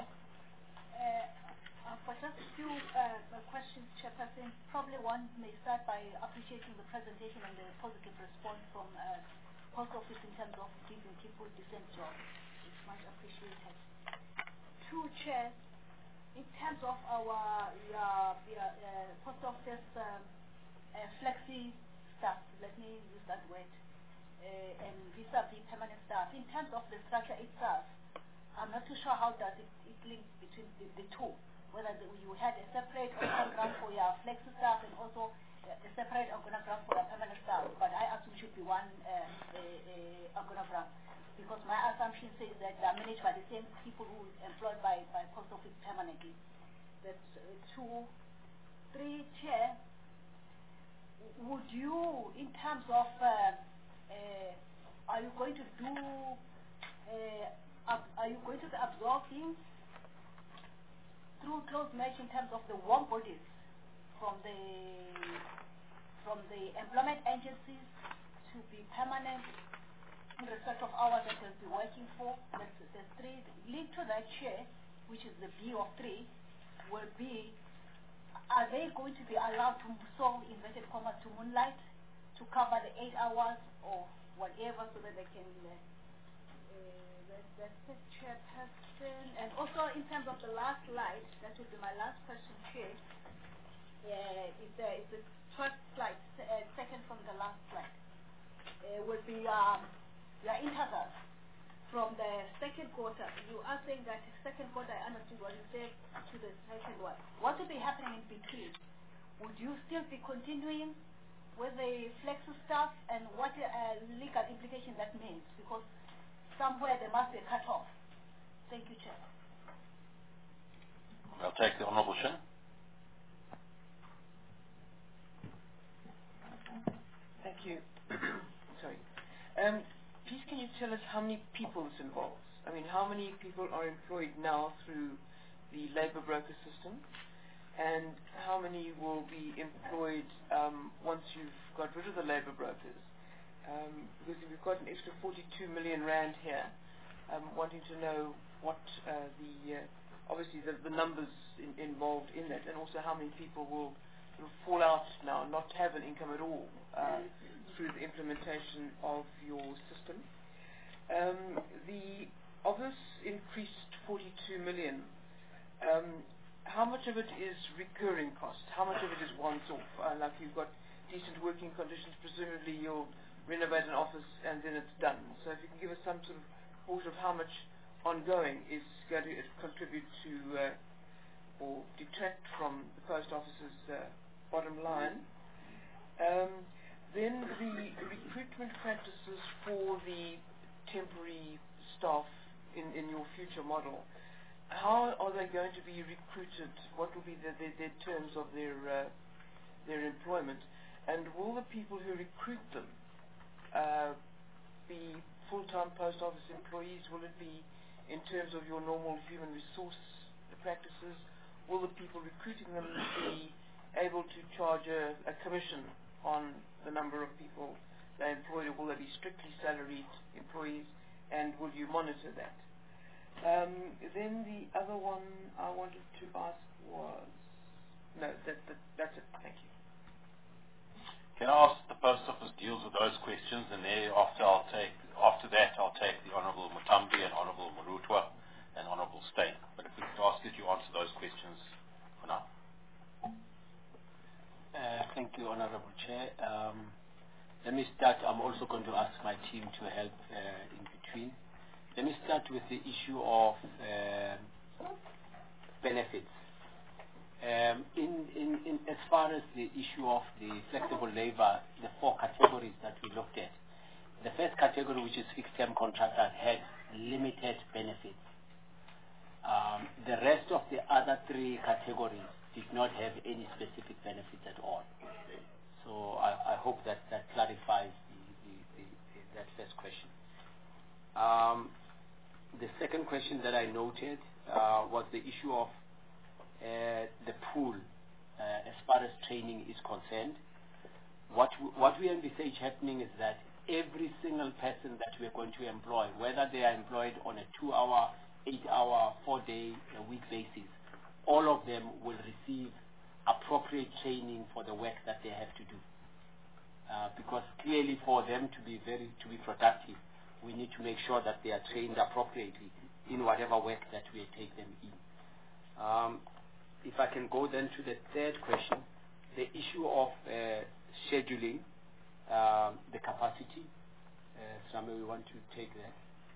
Uh, I've got just a few uh, questions, Chairperson. Probably one may start by appreciating the presentation and the positive response from uh, Post Office in terms of giving people decent jobs. It's much appreciated. Two, Chair, in terms of our uh, uh, Post Office um, uh, flexi staff, let me use that word, uh, and vis-a-vis permanent staff, in terms of the structure itself, I'm not too sure how does it, it link between the, the two, whether the, you had a separate organogram for your flexi staff and also a separate organogram for your permanent staff, but I assume it should be one uh, a, a organogram, because my assumption says that they are managed by the same people who are employed by, by Post Office permanently. That's uh, two. Three, Chair, would you, in terms of, uh, uh, are you going to do uh, Uh, are you going to be absorbing through close match in terms of the warm bodies from the from the employment agencies to be permanent in respect of hours that they'll be working for? That's the three. Linked to that, Chair, which is the B of three, will be, are they going to be allowed to, so inverted commas, to moonlight to cover the eight hours or whatever, so that they can uh, That's the Chairperson. And also, in terms of the last slide, that would be my last question, Chair. Uh, it's, a, it's the first slide, uh, second from the last slide. Uh, would be um, your intervals from the second quarter. You are saying that second quarter, I understood what you said, to the second one. What will be happening in between? Would you still be continuing with the flexi staff, and what uh, legal implication that means? Because somewhere there must be a cut-off. Thank you, Chair. I'll take the Honourable Shin. Thank you. Sorry. Um, please can you tell us how many people this involves? I mean, how many people are employed now through the labour broker system? And how many will be employed um, once you've got rid of the labour brokers? Um, because we've got an extra forty-two million rand here, um, wanting to know what uh, the, uh, obviously the, the numbers in, involved in that, and also how many people will sort of fall out now and not have an income at all uh, through the implementation of your system. Um, the, of this increased forty-two million, um, how much of it is recurring costs? How much of it is once off? Uh, like you've got decent working conditions, presumably you'll renovate an office and then it's done. So if you can give us some sort of portion of how much ongoing is going to contribute to uh, or detract from the post office's uh, bottom line. Um, then the recruitment practices for the temporary staff in, in your future model. how are they going to be recruited? What will be the, the, the terms of their uh, their employment? And will the people who recruit them uh, be full-time post office employees? Will it be in terms of your normal human resource practices? Will the people recruiting them be able to charge a, a commission on the number of people they employ, or will they be strictly salaried employees, and will you monitor that? Um, then the other one I wanted to ask was... No, that, that, that's it. Thank you. Can I ask the Post Office deals with those questions, and thereafter I'll take, after that I'll take the Honourable Mutambi and Honourable Marutwa and Honourable Steyn. But if we could ask you to answer those questions for now. Uh, thank you, Honourable Chair. Um, let me start. I'm also going to ask my team to help uh, in between. Let me start with the issue of uh, benefits. Um, in, in, in as far as the issue of the flexible labor, the four categories that we looked at, the first category, which is fixed-term contractors, had limited benefits. Um, the rest of the other three categories did not have any specific benefits at all. So I, I hope that that clarifies the, the, the, the, that first question. Um, the second question that I noted uh, was the issue of Uh, the pool uh, as far as training is concerned. What we, what we envisage happening is that every single person that we're going to employ, whether they are employed on a two-hour, eight-hour, four-day a week basis, all of them will receive appropriate training for the work that they have to do. Uh, because clearly for them to be very to be productive, we need to make sure that they are trained appropriately in whatever work that we take them in. Um, If I can go then to the third question, the issue of uh, scheduling, um, the capacity. Uh, Somebody we want to take that.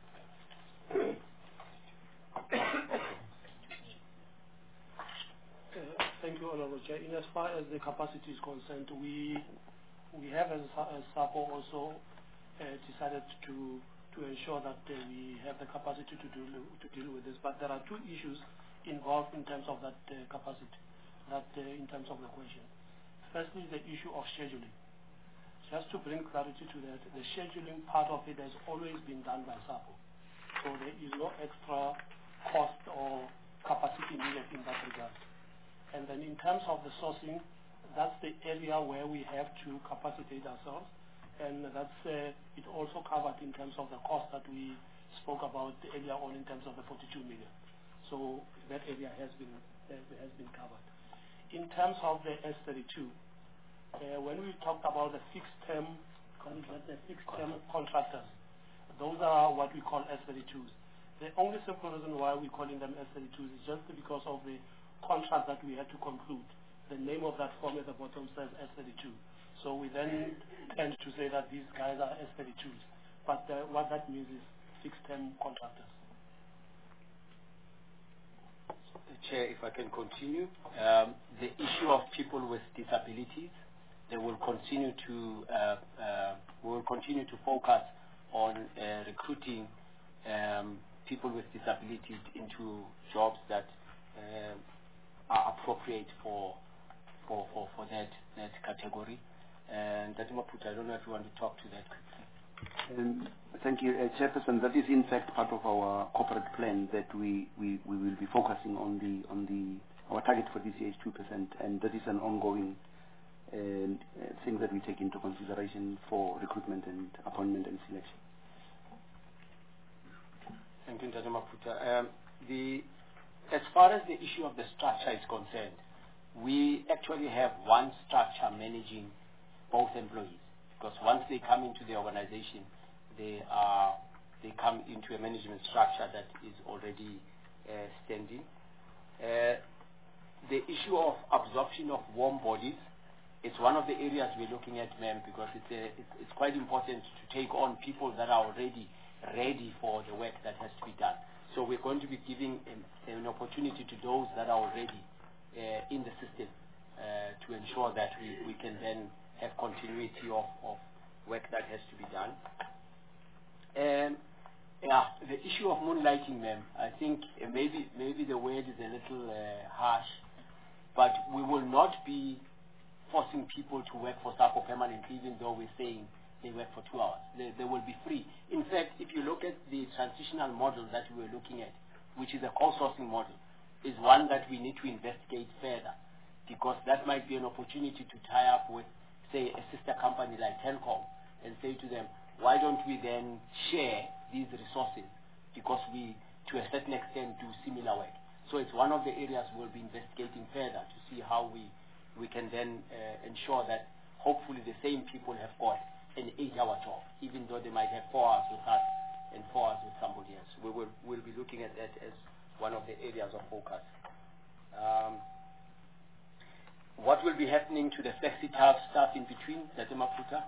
Uh, thank you, Honourable Chair. In as far as the capacity is concerned, we we have as, as SAPO also uh, decided to to ensure that uh, we have the capacity to deal to deal with this. But there are two issues involved in terms of that uh, capacity, that uh, in terms of the question. Firstly, the issue of scheduling. Just to bring clarity to that, the scheduling part of it has always been done by SAPO. So there is no extra cost or capacity needed in that regard. And then in terms of the sourcing, that's the area where we have to capacitate ourselves. And that's uh, it also covered in terms of the cost that we spoke about earlier on in terms of the forty-two million. So that area has been uh, has been covered. In terms of the S thirty-two, uh, when we talked about the fixed term, the fixed term contractors, those are what we call S thirty-twos. The only simple reason why we're calling them S thirty-twos is just because of the contract that we had to conclude. The name of that form at the bottom says S thirty-two. So we then tend to say that these guys are S thirty-twos. But uh, what that means is fixed term contractors. Chair, if I can continue, um, the issue of people with disabilities, they will continue to uh, uh, we will continue to focus on uh, recruiting um, people with disabilities into jobs that uh, are appropriate for for, for, for that that category. And Daddy Maputa, I don't know if you want to talk to that quickly. Um, thank you, uh, Chairperson. That is in fact part of our corporate plan that we, we, we will be focusing on the on the our target for this year is two percent, and that is an ongoing uh, thing that we take into consideration for recruitment and appointment and selection. Thank you, Daddy Maputa. Um, the as far as the issue of the structure is concerned, we actually have one structure managing both employees. Because once they come into the organization, they are they come into a management structure that is already uh, standing. Uh, the issue of absorption of warm bodies is one of the areas we're looking at, ma'am, because it's, a, it's, it's quite important to take on people that are already ready for the work that has to be done. So we're going to be giving an, an opportunity to those that are already uh, in the system uh, to ensure that we, we can then have continuity of, of work that has to be done. And Yeah, the issue of moonlighting, ma'am, I think uh, maybe maybe the word is a little uh, harsh, but we will not be forcing people to work for SAPO permanently, even though we're saying they work for two hours. They, they will be free. In fact, if you look at the transitional model that we were looking at, which is a co-sourcing model, is one that we need to investigate further, because that might be an opportunity to tie up with, say, a sister company like Telkom and say to them, why don't we then share these resources, because we, to a certain extent, do similar work. So it's one of the areas we'll be investigating further to see how we, we can then uh, ensure that hopefully the same people have got an eight-hour job, even though they might have four hours with us and four hours with somebody else. We will we'll be looking at that as one of the areas of focus. Um, what will be happening to the flexi staff staff in between, Tate Maputa?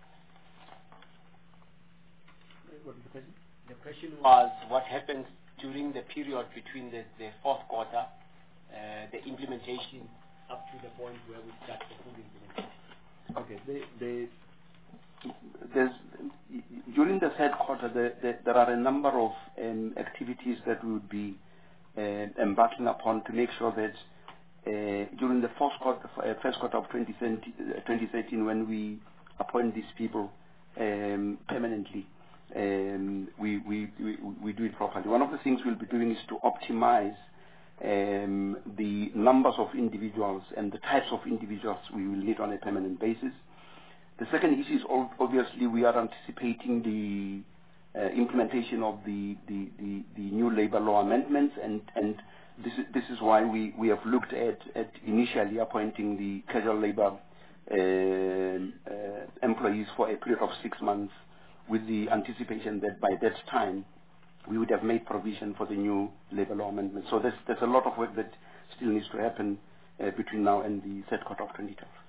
What is the question? The question was what happens during the period between the, the fourth quarter, uh, the implementation, up to the point where we start the full implementation. Okay. The, the, there's, during the third quarter, the, the, there are a number of um, activities that we would be uh, embarking upon to make sure that uh, during the first quarter, uh, first quarter of twenty thirteen, when we appoint these people um, permanently, um, we, we, we, we do it properly. One of the things we'll be doing is to optimize um, the numbers of individuals and the types of individuals we will need on a permanent basis. The second issue is obviously we are anticipating the uh, implementation of the, the, the, the new labor law amendments, and, and this, is, this is why we, we have looked at, at initially appointing the casual labor uh, uh, employees for a period of six months with the anticipation that by that time we would have made provision for the new labor law amendment. So there's, there's a lot of work that still needs to happen uh, between now and the third quarter of twenty twelve.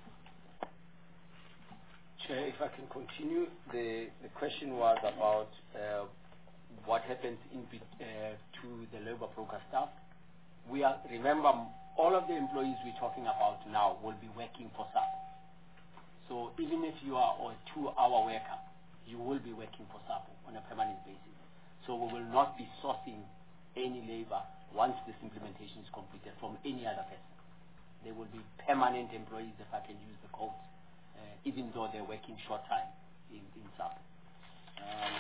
Chair, if I can continue, the, the question was about uh, what happens in, uh, to the labor broker staff. We are, remember, all of the employees we're talking about now will be working for SAPO. So even if you are a two-hour worker, you will be working for SAPO on a permanent basis. So we will not be sourcing any labor once this implementation is completed from any other person. They will be permanent employees, if I can use the code, uh, even though they're working short time in, in SAPO. Um,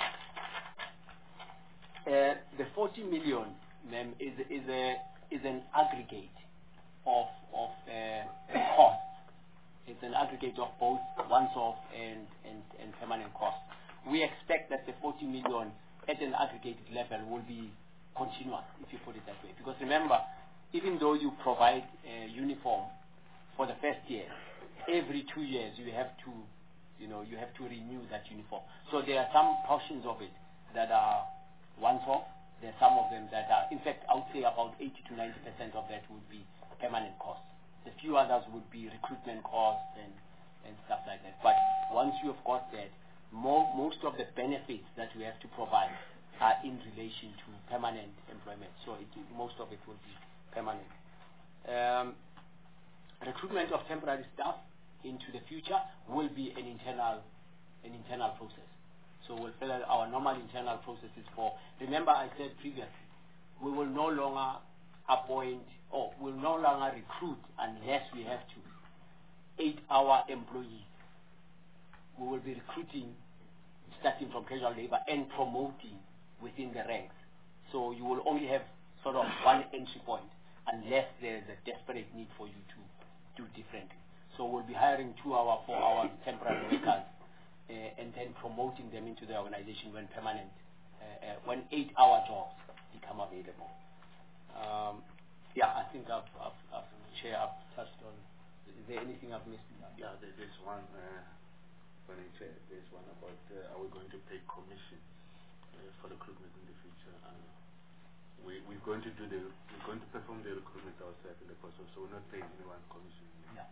uh, the forty million, ma'am, is, is, a, is an aggregate of, of uh, costs. It's an aggregate of both once-off and, and, and permanent costs. We expect that the forty million at an aggregated level will be continuous, if you put it that way. Because remember, even though you provide a uniform for the first year, every two years you have to, you know, you have to renew that uniform. So there are some portions of it that are once-off. There are some of them that are, in fact, I would say about eighty to ninety percent of that would be permanent costs. The few others would be recruitment costs and, and stuff like that. But once you have got that, More, most of the benefits that we have to provide are in relation to permanent employment. So it, most of it will be permanent. Um, recruitment of temporary staff into the future will be an internal, an internal process. So we'll follow our normal internal processes for, remember I said previously, we will no longer appoint or will no longer recruit unless we have to eight-hour employees. We will be recruiting starting from casual labor and promoting within the ranks. So you will only have sort of one entry point unless there is a desperate need for you to do differently. So we'll be hiring two-hour, four-hour temporary workers uh, and then promoting them into the organization when permanent, uh, uh, when eight-hour jobs become available. Um, yeah, I think I've, I've, I've, Chair, I've touched on. Is there anything I've missed? Yeah, there, there's one. Uh, When I said there's one about uh, are we going to pay commission uh, for recruitment in the future? Uh, we, we're going to do the we're going to perform the recruitment ourselves in the process, so we're not paying anyone commission. Yeah.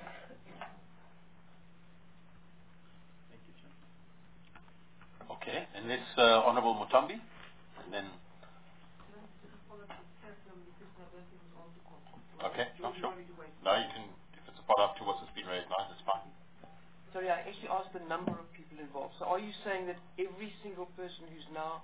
Thank you, Chair. Okay, and this uh, Honourable Mutambi, and then. Okay, no, sure. No, you can. If it's a follow-up to what's been raised now, that's fine. Sorry, I actually asked the number of people involved. So are you saying that every single person who's now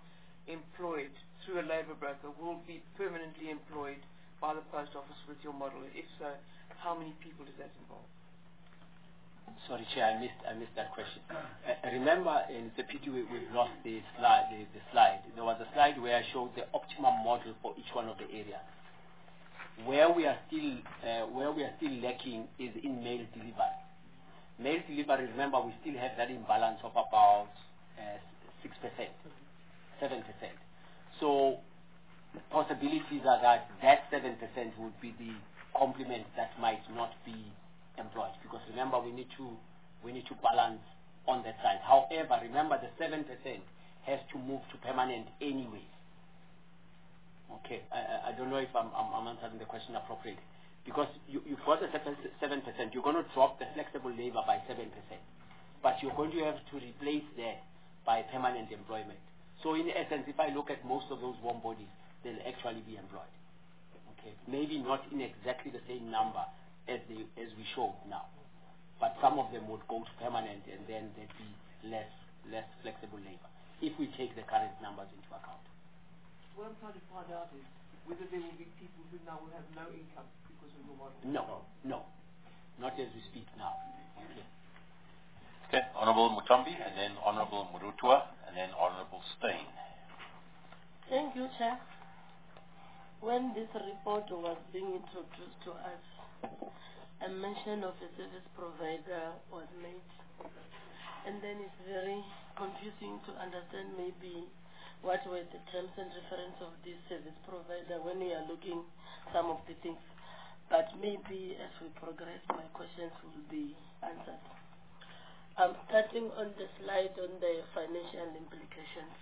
employed through a labour broker will be permanently employed by the post office with your model? If so, how many people does that involve? Sorry, Chair, I missed I missed that question. Uh, remember, in the P T we, we've lost the slide. The, the slide. There was a slide where I showed the optimum model for each one of the areas. Where we are still uh, where we are still lacking is in mail delivery. Mail delivery. Remember, we still have that imbalance of about six percent, seven percent. So possibilities are that that seven percent would be the complement that might not be employed, because remember we need to we need to balance on that side. However, remember the seven percent has to move to permanent anyway. Okay, I, I don't know if I'm, I'm, I'm answering the question appropriately, because you, you've got the seven percent. You're going to drop the flexible labor by seven percent, but you're going to have to replace that by permanent employment. So in essence, if I look at most of those warm bodies, they'll actually be employed. Okay, maybe not in exactly the same number as they as we showed now, but some of them would go to permanent, and then there'd be less less flexible labor if we take the current numbers into account. What I'm trying to find out is whether there will be people who now will have no income because of your model. No, no, not as we speak now. Okay. Okay, Honourable Mutombi, and then Honourable Murutua, and then Honourable Steyn. Thank you, Chair. When this report was being introduced to us, a mention of a service provider was made, and then it's very confusing to understand maybe what were the terms and reference of this service provider when we are looking some of the things. But maybe as we progress, my questions will be answered. I'm starting on the slide on the financial implications.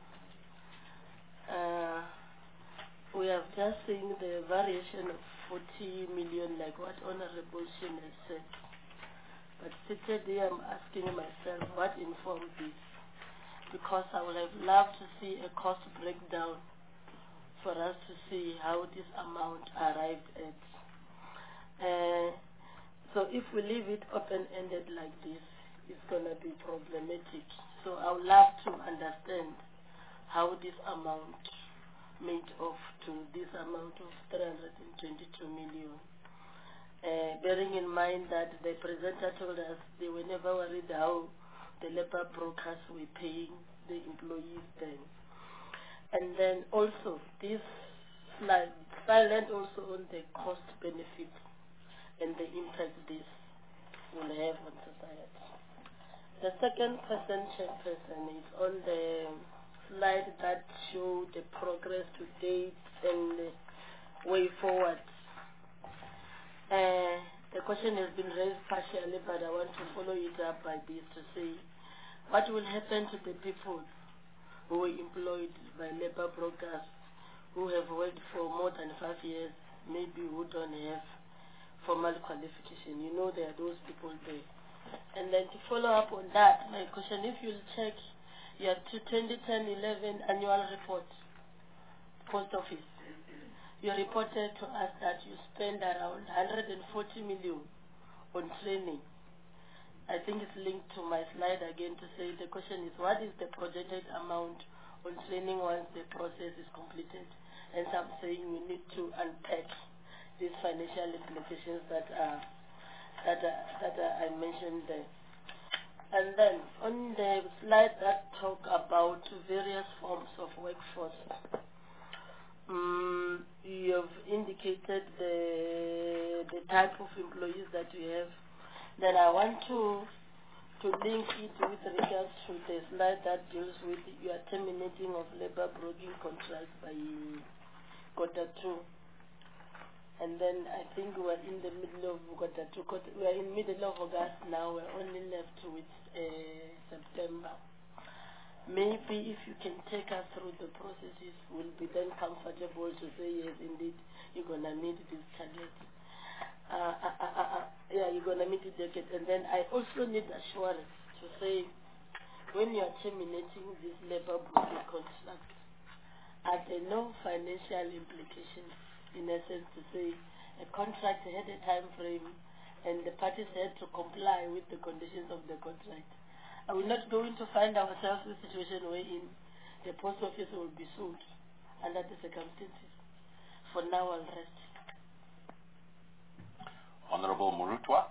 Uh, we have just seen the variation of forty million, like what Honorable Shin has said. But today I'm asking myself what informed this, because I would have loved to see a cost breakdown for us to see how this amount arrived at. Uh, so if we leave it open-ended like this, it's going to be problematic. So I would love to understand how this amount made off to this amount of three hundred twenty-two million. Uh, bearing in mind that the presenter told us they were never worried how the labor brokers were paying the employees then. And then also, this slide, silent also on the cost benefit and the impact this will have on society. The second person, chairperson, is on the slide that show the progress to date and the way forward. Uh, the question has been raised partially, but I want to follow it up by this to say, what will happen to the people who were employed by labor brokers who have worked for more than five years, maybe who don't have formal qualification? You know, there are those people there. And then to follow up on that, my question, if you'll check your twenty ten eleven annual report, Post Office, you reported to us that you spend around one hundred forty million on training. I think it's linked to my slide again to say the question is, what is the projected amount on training once the process is completed? And some saying we need to unpack these financial implications that are that are, that are, I mentioned there. And then on the slide that talk about various forms of workforce, um, you have indicated the the type of employees that you have. Then I want to to link it with regards to the slide that deals with your terminating of labor broking contracts by quarter two. And then I think we're in the middle of quarter two. We're in middle of August now. We're only left with uh, September. Maybe if you can take us through the processes, we'll be then comfortable to say, yes, indeed, you're going to meet this target. Uh, uh, uh, uh, uh, yeah, you're going to meet the target. And then I also need assurance to say, when you're terminating this labor broking contract, are there no financial implications? In essence, to say a contract had a time frame and the parties had to comply with the conditions of the contract. Are we not going to find ourselves in a situation wherein the post office will be sold under the circumstances. For now, I'll rest. Honorable Murutwa.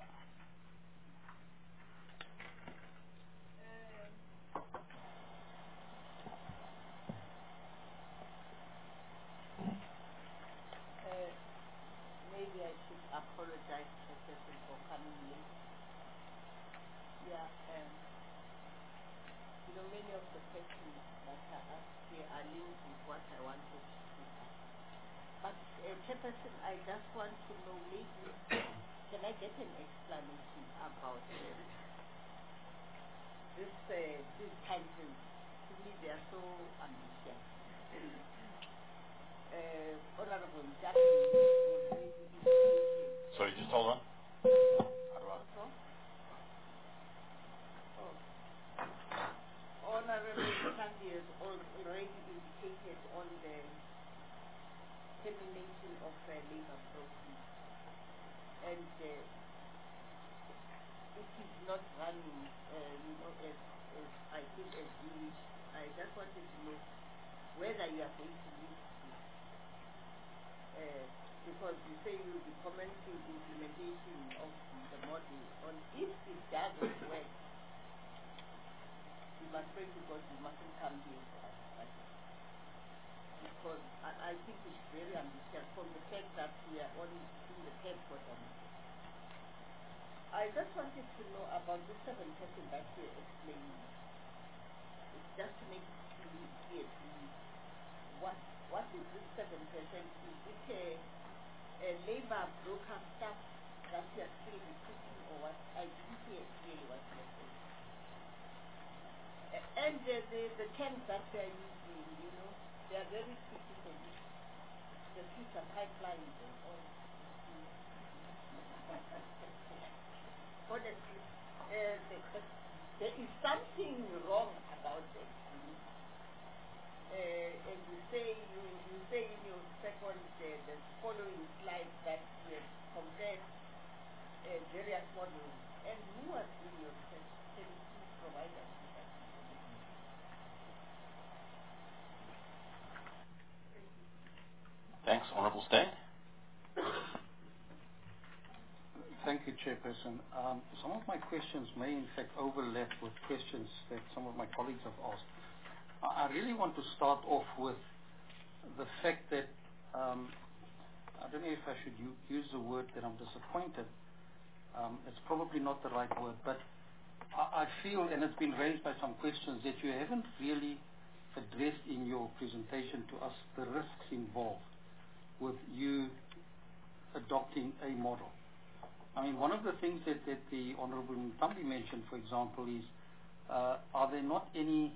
Maybe I should apologize to the person for coming late. Yeah, um, you know, many of the questions that are asked here are linked with what I wanted to ask. But, uh, Chairperson, I just want to know, maybe, can I get an explanation about uh, this, uh, these titles? To me, they are so ambitious. Uh, Honorable Jackie. Sorry, just hold on. Also? Oh. Honorable Jackie has already indicated on the termination of uh, labor proceeds. And uh, it is not running, uh, you know, as, as I think as you wish. I just wanted to know whether you are going to leave this. Uh, because you say you will be commenting implementation of the model on if it doesn't work, you must pray to God you mustn't come here for us. Right? Because I, I think it's very ambitious from the fact that we are only in the third quarter. I just wanted to know about the seven percent that you're explaining. It's just to make it clear to me. What, what is this seven percent? Is it a, a labor broker staff that you are still recruiting or what? I didn't hear clearly what you are saying. Uh, and the, the, the terms that they are using, you know, they are very critical. The future pipelines and all. Honestly, uh, the, there is something wrong about it. Uh, and you say you, you say in your second uh, the following slide that you have compared uh, various models. And who are doing your research? Can you please provide us with that? Thanks, Honourable Stain. Thank you, Chairperson. Um, some of my questions may in fact overlap with questions that some of my colleagues have asked. I, I really want to start off with the fact that um, I don't know if I should u- use the word that I'm disappointed. Um, it's probably not the right word, but I, I feel, and it's been raised by some questions, that you haven't really addressed in your presentation to us the risks involved with you adopting a model. I mean, one of the things that, that the Honourable Ntambi mentioned, for example, is uh, are there not any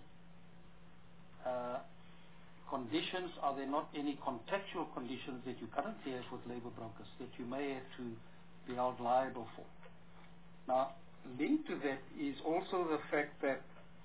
uh, conditions, are there not any contractual conditions that you currently have with labour brokers that you may have to be held liable for? Now, linked to that is also the fact that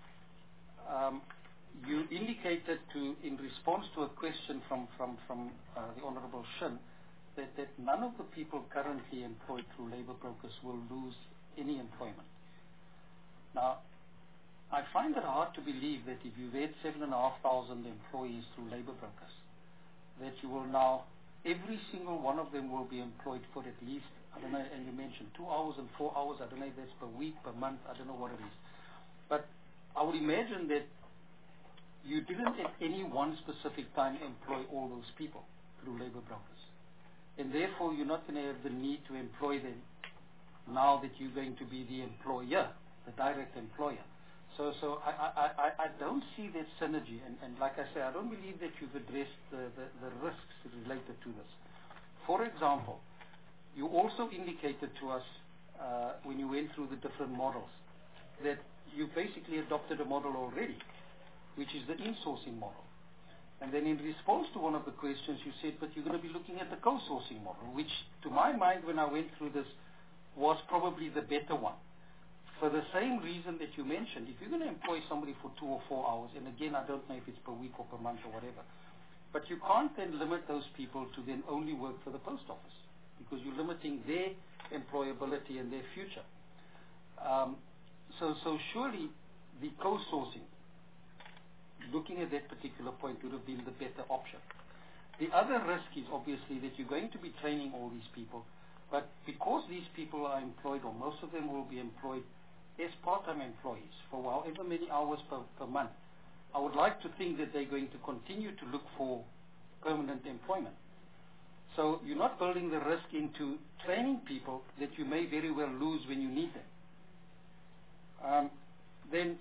um, you indicated to, in response to a question from, from, from uh, the Honourable Shin, That, that none of the people currently employed through labour brokers will lose any employment. Now, I find it hard to believe that if you've had seven and a half thousand employees through labour brokers, that you will now, every single one of them will be employed for at least, I don't know, and you mentioned two hours and four hours, I don't know if that's per week, per month, I don't know what it is. But I would imagine that you didn't at any one specific time employ all those people through labour brokers. And therefore, you're not going to have the need to employ them now that you're going to be the employer, the direct employer. So, so I, I, I, I don't see that synergy. And, and like I say, I don't believe that you've addressed the, the, the risks related to this. For example, you also indicated to us uh, when you went through the different models that you basically adopted a model already, which is the insourcing model. And then in response to one of the questions, you said, but you're going to be looking at the co-sourcing model, which to my mind, when I went through this, was probably the better one. For the same reason that you mentioned, if you're going to employ somebody for two or four hours, and again, I don't know if it's per week or per month or whatever, but you can't then limit those people to then only work for the post office, because you're limiting their employability and their future. Um, so, so surely the co-sourcing, looking at that particular point would have been the better option. The other risk is obviously that you're going to be training all these people, but because these people are employed, or most of them will be employed as part-time employees for however many hours per, per month, I would like to think that they're going to continue to look for permanent employment. So you're not building the risk into training people that you may very well lose when you need them. Um, then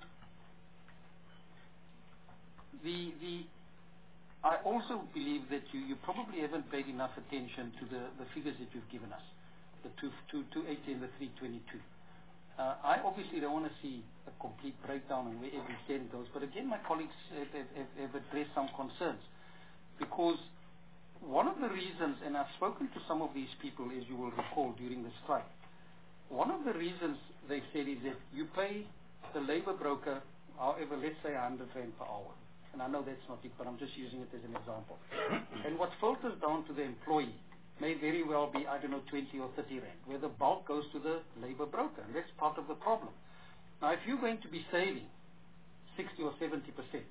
the the I also believe that you, you probably haven't paid enough attention to the, the figures that you've given us, the two, two, two eighty and the three twenty-two. Uh, I obviously don't want to see a complete breakdown on where every cent goes, but again, my colleagues have, have, have addressed some concerns, because one of the reasons, and I've spoken to some of these people, as you will recall, during the strike, one of the reasons they said is that you pay the labor broker, however, let's say one hundred rand per hour. And I know that's not it, but I'm just using it as an example. And what filters down to the employee may very well be, I don't know, twenty or thirty rand, where the bulk goes to the labor broker, and that's part of the problem. Now, if you're going to be saving sixty or seventy percent,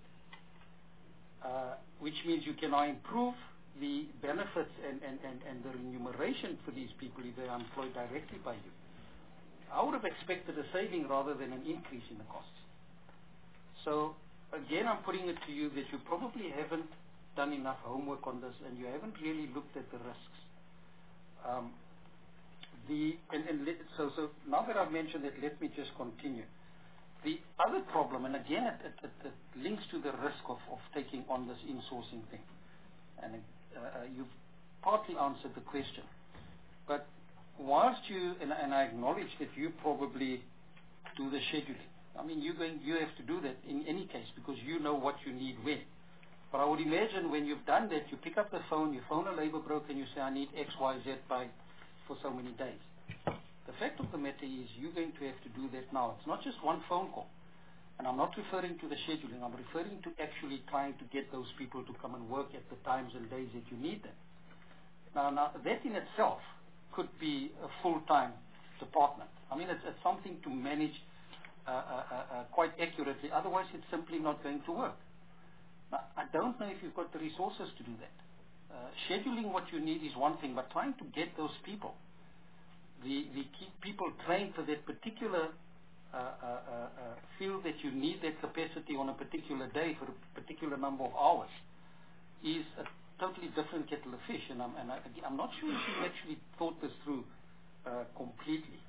uh, which means you can now improve the benefits and, and, and, and the remuneration for these people if they are employed directly by you, I would have expected a saving rather than an increase in the costs. So, again, I'm putting it to you that you probably haven't done enough homework on this, and you haven't really looked at the risks. Um, the and, and let, so so now that I've mentioned it, let me just continue. The other problem, and again, it, it, it, it links to the risk of, of taking on this insourcing thing, and uh, uh, you've partly answered the question. But whilst you, and, and I acknowledge that you probably do the scheduling. I mean, you're going, you have to do that in any case because you know what you need when. But I would imagine when you've done that, you pick up the phone, you phone a labor broker, and you say, I need X, Y, Z by for so many days. The fact of the matter is you're going to have to do that now. It's not just one phone call. And I'm not referring to the scheduling. I'm referring to actually trying to get those people to come and work at the times and days that you need them. Now, now that in itself could be a full-time department. I mean, it's, it's something to manage Uh, uh, uh, quite accurately, otherwise it's simply not going to work. Now, I don't know if you've got the resources to do that. Uh, scheduling what you need is one thing, but trying to get those people, the, the key people trained for that particular uh, uh, uh, uh, field that you need that capacity on a particular day for a particular number of hours is a totally different kettle of fish, and I'm, and I, I'm not sure if you've actually thought this through uh, completely.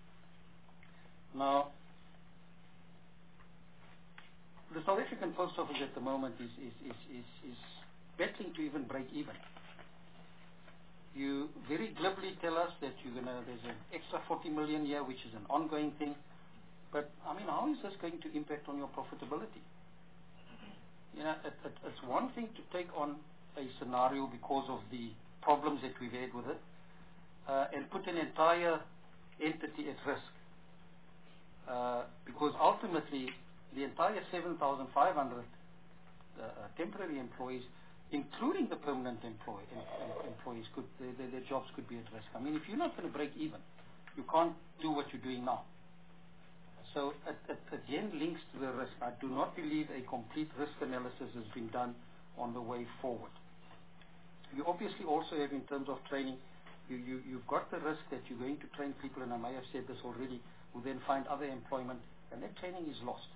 Now, the South African Post Office at the moment is, is, is, is, is battling to even break even. You very glibly tell us that you're gonna, there's an extra forty million here, which is an ongoing thing. But, I mean, how is this going to impact on your profitability? You know, it, it, it's one thing to take on a scenario because of the problems that we've had with it uh, and put an entire entity at risk. Uh, because ultimately, the entire seven thousand five hundred uh, temporary employees, including the permanent employee, em employees, could their, their jobs could be at risk. I mean, if you're not going to break even, you can't do what you're doing now. So it, it again links to the risk. I do not believe a complete risk analysis has been done on the way forward. You obviously also have, in terms of training, you, you, you've got the risk that you're going to train people, and I may have said this already, who then find other employment, and that training is lost.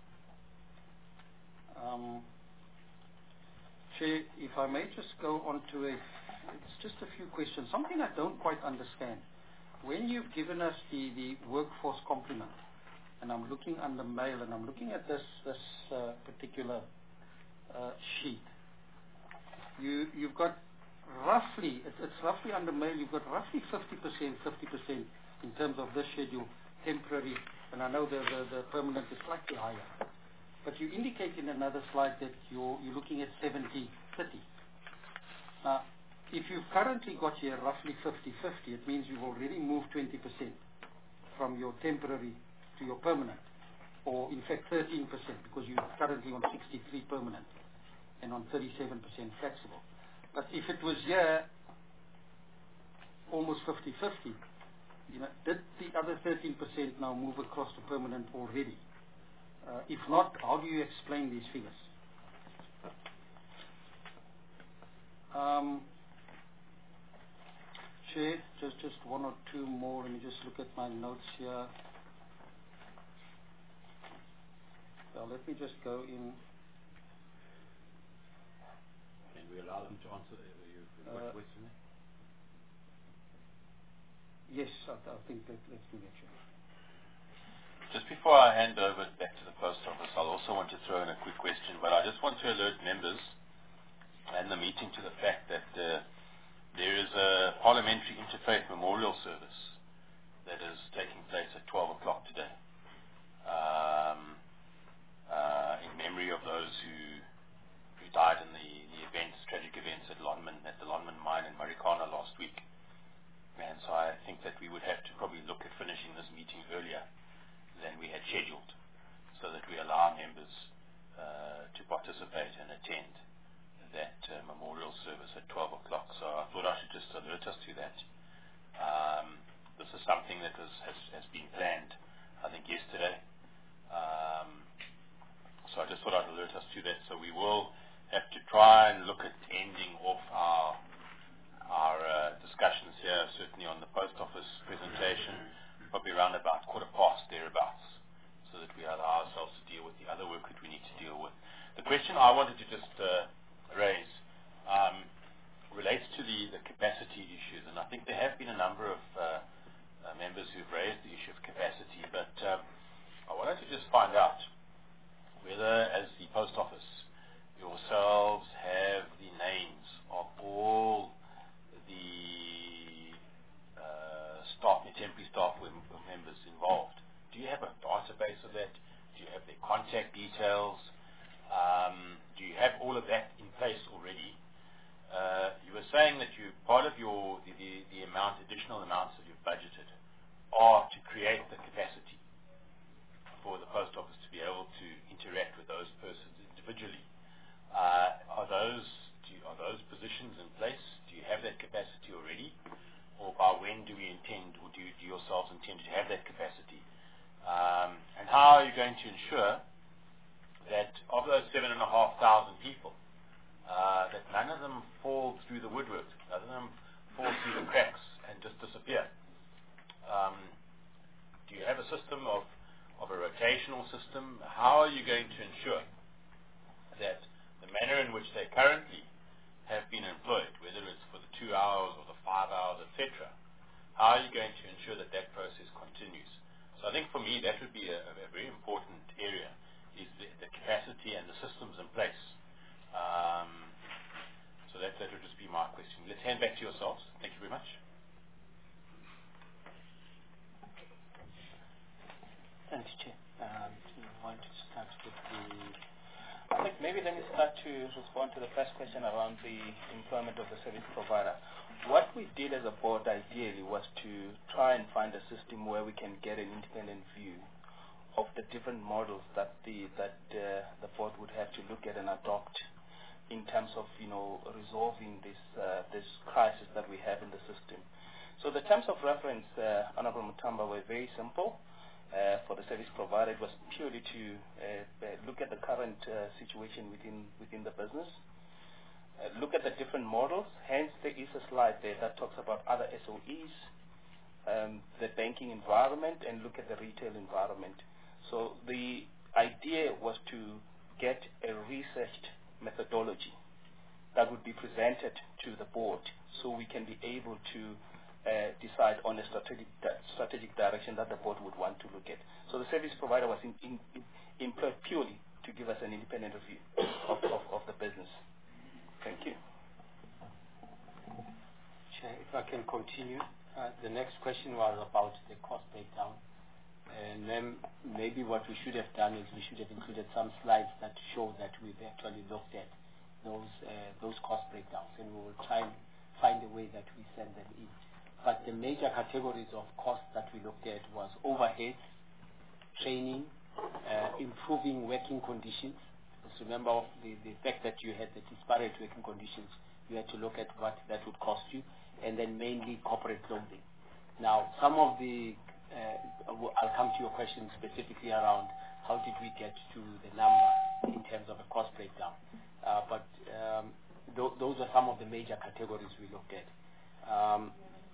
Um, Chair, if I may just go on to a, it's just a few questions. Something I don't quite understand. When you've given us the, the workforce complement, and I'm looking under mail, and I'm looking at this, this uh, particular uh, sheet, you, you've got roughly, it's, it's roughly under mail, you've got roughly fifty percent, fifty percent in terms of this schedule, temporary, and I know the, the, the permanent is slightly higher. But you indicate in another slide that you're, you're looking at seventy thirty. Now, if you've currently got here roughly fifty fifty, it means you've already moved twenty percent from your temporary to your permanent, or in fact thirteen percent, because you're currently on sixty-three permanent and on thirty-seven percent flexible. But if it was here almost fifty fifty, you know, did the other thirteen percent now move across to permanent already? Uh, if not, how do you explain these figures? Um, Chair, just, just one or two more. Let me just look at my notes here. Well, let me just go in. Can we allow them to answer uh, your Uh, question? Yes, I, I think that, let's do that, Chair. Just before I hand over back to the post office, I'll also want to throw in a quick question, but I just want to alert members and the meeting to the fact that uh, there is a parliamentary interfaith memorial service that is taking place at twelve o'clock today, um, uh, in memory of those who who died in the, the events, tragic events at Lonman, at the Lonman mine in Marikana last week. And so I think that we would have to probably look at finishing this meeting earlier than we had scheduled, so that we allow members uh, to participate and attend that uh, memorial service at twelve o'clock. So I thought I should just alert us to that. Um, this is something that was, has, has been planned, I think, yesterday. Um, so I just thought I'd alert us to that. So we will have to try and look at ending off our our uh, discussions here, certainly on the post office presentation, probably around about quarter past, thereabouts, so that we allow ourselves to deal with the other work that we need to deal with. The question I wanted to just uh, raise um, relates to the, the capacity issues, and I think there have been a number of uh, uh, members who've raised the issue of capacity, but um, I wanted to just find out whether, as the post office, yourselves have the names of all the uh, staff, the temporary staff members involved. Do you have a database of that? Do you have their contact details? Um, do you have all of that in place already? Uh, you were saying that you part of your the, the, the amount, additional amounts that you've budgeted, are to create the capacity for the post office to be able to interact with those persons individually. Uh, are those do you, are those positions in place? Do you have that capacity already, or by when do we intend, or do, you, do yourselves intend to have that capacity? Um, and how are you going to ensure that of those seven and a half thousand people, uh, that none of them fall through the woodwork, none of them fall through the cracks and just disappear? Um, do you have a system of, of a rotational system? How are you going to ensure that the manner in which they currently have been employed, whether it's for the two hours or the five hours, et cetera, how are you going to ensure that that process continues? So I think for me that would be a, a very important area, is the, the capacity and the systems in place. Um, so that, that would just be my question. Let's hand back to yourselves. Thank you very much. Thanks, Chair. Um, do you want to start with the... I think maybe let me start to respond to the first question around the employment of the service provider. What we did as a board ideally was to try and find a system where we can get an independent view of the different models that the that uh, the board would have to look at and adopt in terms of, you know, resolving this uh, this crisis that we have in the system. So the terms of reference, uh, Honorable Mutamba, were very simple. Uh, for the service provider, it was purely to uh, uh, look at the current uh, situation within within the business, uh, look at the different models. Hence, there is a slide there that talks about other S O Es, um, the banking environment, and look at the retail environment. So the idea was to get a researched methodology that would be presented to the board, so we can be able to Uh, decide on a strategic di strategic direction that the board would want to look at. So the service provider was in, in, in employed purely to give us an independent review of, of, of the business. Thank you. Chair, if I can continue. Uh, the next question was about the cost breakdown. And then maybe what we should have done is we should have included some slides that show that we've actually looked at those uh, those cost breakdowns, and we will try and find a way that we send them in. But the major categories of costs that we looked at was overhead, training, uh, improving working conditions. Just remember the, the fact that you had the disparate working conditions. You had to look at what that would cost you, and then mainly corporate clothing. Now, some of the, uh, I'll come to your question specifically around how did we get to the number in terms of a cost breakdown. Uh, but um, th those are some of the major categories we looked at. Um,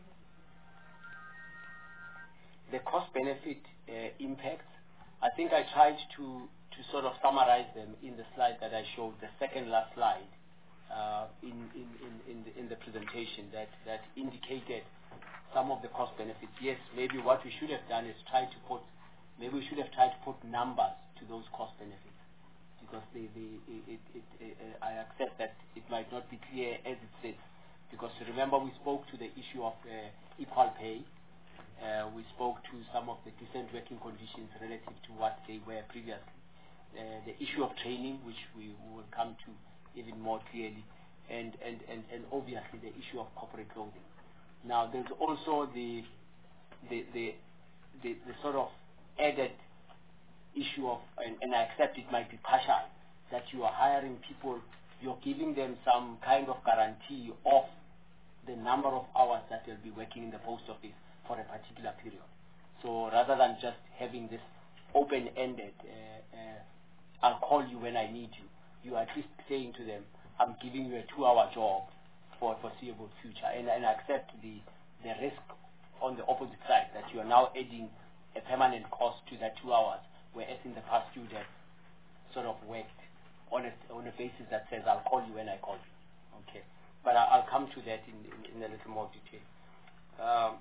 the cost-benefit uh, impacts, I think I tried to, to sort of summarize them in the slide that I showed, the second last slide, uh, in, in, in, in, the, in the presentation that, that indicated some of the cost benefits. Yes, maybe what we should have done is try to put, maybe we should have tried to put numbers to those cost benefits, because the, the, it, it, it, uh, I accept that it might not be clear as it sits, because remember we spoke to the issue of uh, equal pay. Uh, we spoke to some of the decent working conditions relative to what they were previously. Uh, the issue of training, which we will come to even more clearly, and, and, and, and obviously the issue of corporate clothing. Now, there's also the, the, the, the, the sort of added issue of, and, and I accept it might be partial, that you are hiring people, you're giving them some kind of guarantee of the number of hours that they'll be working in the post office for a particular period. So rather than just having this open-ended, uh, uh, I'll call you when I need you, you are at least saying to them, I'm giving you a two-hour job for a foreseeable future. And, and I accept the, the risk on the opposite side, that you are now adding a permanent cost to that two hours, whereas in the past you would have sort of worked on a, on a basis that says, I'll call you when I call you. Okay. But I, I'll come to that in, in, in a little more detail. Um,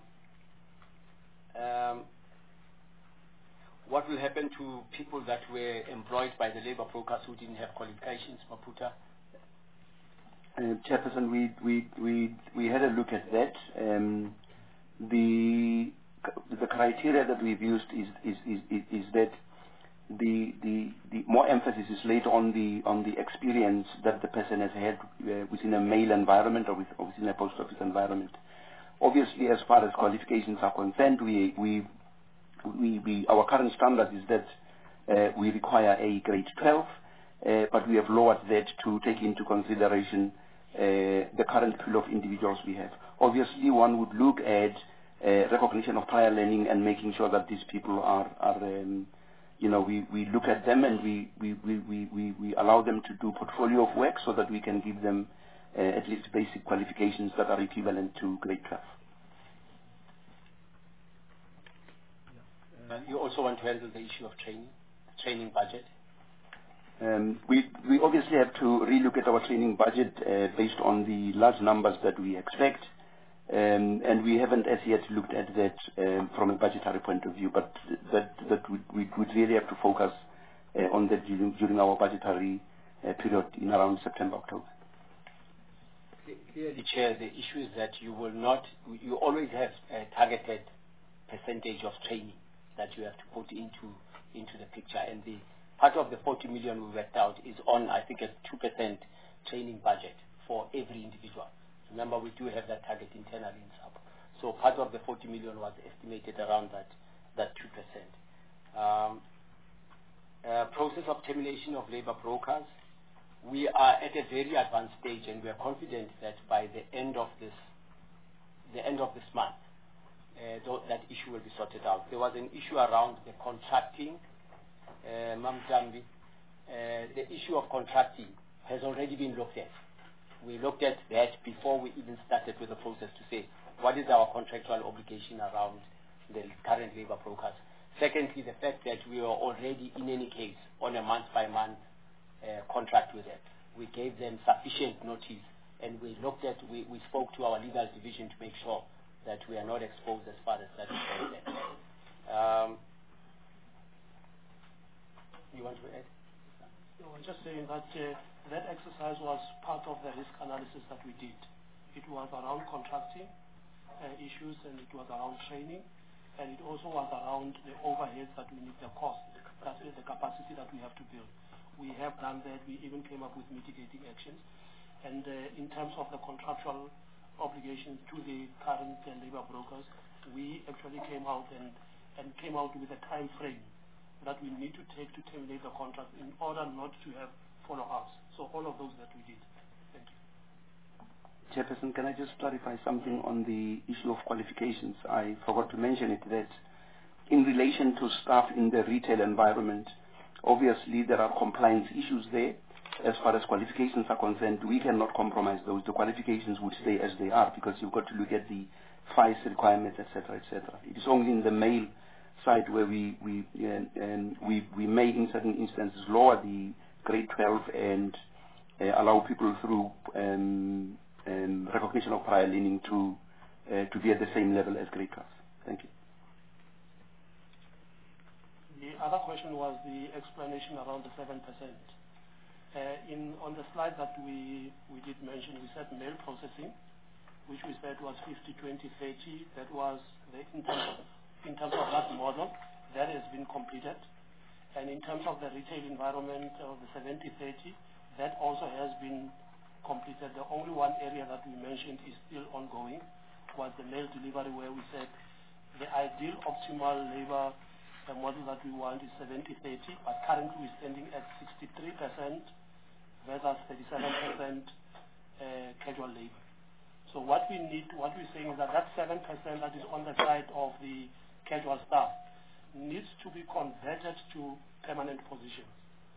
Um, what will happen to people that were employed by the labor brokers who didn't have qualifications, Maputa? Uh, Chairperson, we, we, we, we had a look at that. Um, the, the criteria that we've used is, is, is, is that the, the, the more emphasis is laid on the, on the experience that the person has had uh, within a mail environment or, with, or within a post office environment. Obviously, as far as qualifications are concerned, we, we, we, we our current standard is that uh, we require a grade twelve, uh, but we have lowered that to take into consideration uh, the current pool of individuals we have. Obviously, one would look at uh, recognition of prior learning and making sure that these people are, are um, you know, we, we look at them and we, we, we, we, we, we allow them to do portfolio of work so that we can give them Uh, at least basic qualifications that are equivalent to grade twelve. Uh, you also want to handle the issue of training, training budget? Um, we, we obviously have to relook at our training budget uh, based on the large numbers that we expect, um, and we haven't as yet looked at that um, from a budgetary point of view, but that, that we, we would really have to focus uh, on that during, during our budgetary uh, period in around September, October. Clearly, Chair, the issue is that you will not, you always have a targeted percentage of training that you have to put into into the picture, and the part of the forty million we worked out is on, I think, a two percent training budget for every individual. Remember, we do have that target internally in S A P. So part of the forty million was estimated around that that two percent. Um, uh, process of termination of labor brokers. We are at a very advanced stage, and we are confident that by the end of this, the end of this month, uh, th that issue will be sorted out. There was an issue around the contracting, uh, Mam Jambi. Uh, the issue of contracting has already been looked at. We looked at that before we even started with the process to say what is our contractual obligation around the current labor brokers. Secondly, the fact that we are already, in any case, on a month-by-month Uh, contract with them. We gave them sufficient notice, and we looked at, we, we spoke to our legal division to make sure that we are not exposed as far as that is concerned. Um, you want to add? No, I'm just saying that uh, that exercise was part of the risk analysis that we did. It was around contracting uh, issues, and it was around training, and it also was around the overheads that we need, the cost, that is the capacity that we have to build. We have done that. We even came up with mitigating actions. And uh, in terms of the contractual obligations to the current uh, labor brokers, we actually came out and, and came out with a time frame that we need to take to terminate the contract in order not to have follow-ups. So all of those that we did. Thank you. Chairperson, can I just clarify something on the issue of qualifications? I forgot to mention it, that in relation to staff in the retail environment, obviously there are compliance issues there, as far as qualifications are concerned, we cannot compromise those. The qualifications would stay as they are because you've got to look at the F I S requirements, et cetera, et cetera. It is only in the male side where we we uh, and we we may in certain instances lower the grade twelve and uh, allow people through um, um, recognition of prior learning to uh, to be at the same level as grade twelve. Thank you. The other question was the explanation around the seven percent. Uh, in on the slide that we we did mention, we said mail processing, which we said was fifty, twenty, thirty. That was the, in terms of, in terms of that model, that has been completed. And in terms of the retail environment of the seventy, thirty, that also has been completed. The only one area that we mentioned is still ongoing was the mail delivery, where we said the ideal optimal labor uh, model that we want is seventy, thirty, but currently we're standing at sixty-three percent versus thirty-seven percent uh, casual labor. So what we need, what we're saying is that that seven percent that is on the side of the casual staff needs to be converted to permanent positions.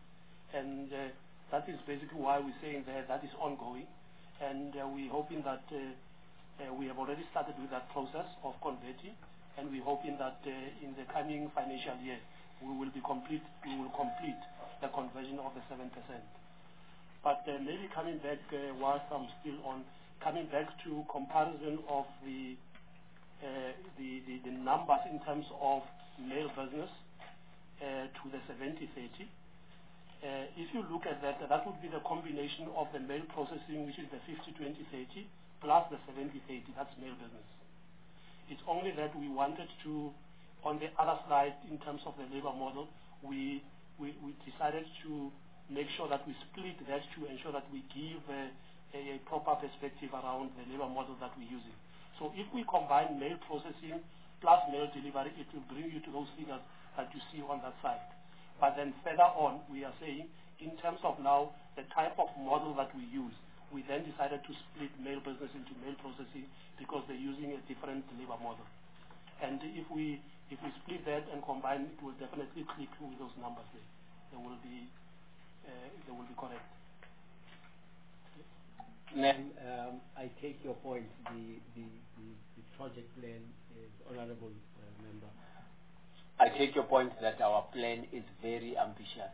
And uh, that is basically why we're saying that that is ongoing. And uh, we're hoping that uh, uh, we have already started with that process of converting, and we're hoping that uh, in the coming financial year we will be complete, we will complete the conversion of the seven percent. But uh, maybe coming back, uh, whilst I'm still on, coming back to comparison of the, uh, the, the, the numbers in terms of mail business uh, to the seventy, thirty. Uh, if you look at that, that would be the combination of the mail processing, which is the fifty, twenty, thirty, plus the seventy, thirty, that's mail business. It's only that we wanted to, on the other side, in terms of the labor model, we, we, we decided to make sure that we split that to ensure that we give a, a, a proper perspective around the labor model that we're using. So if we combine mail processing plus mail delivery, it will bring you to those figures that you see on that side. But then further on, we are saying, in terms of now the type of model that we use, we then decided to split mail business into mail processing because they're using a different labor model. And if we if we split that and combine, it will definitely click with those numbers there. They will be uh, they will be correct. Ma'am, um, I take your point. The the, the, the project plan is honourable uh, member. I take your point that our plan is very ambitious,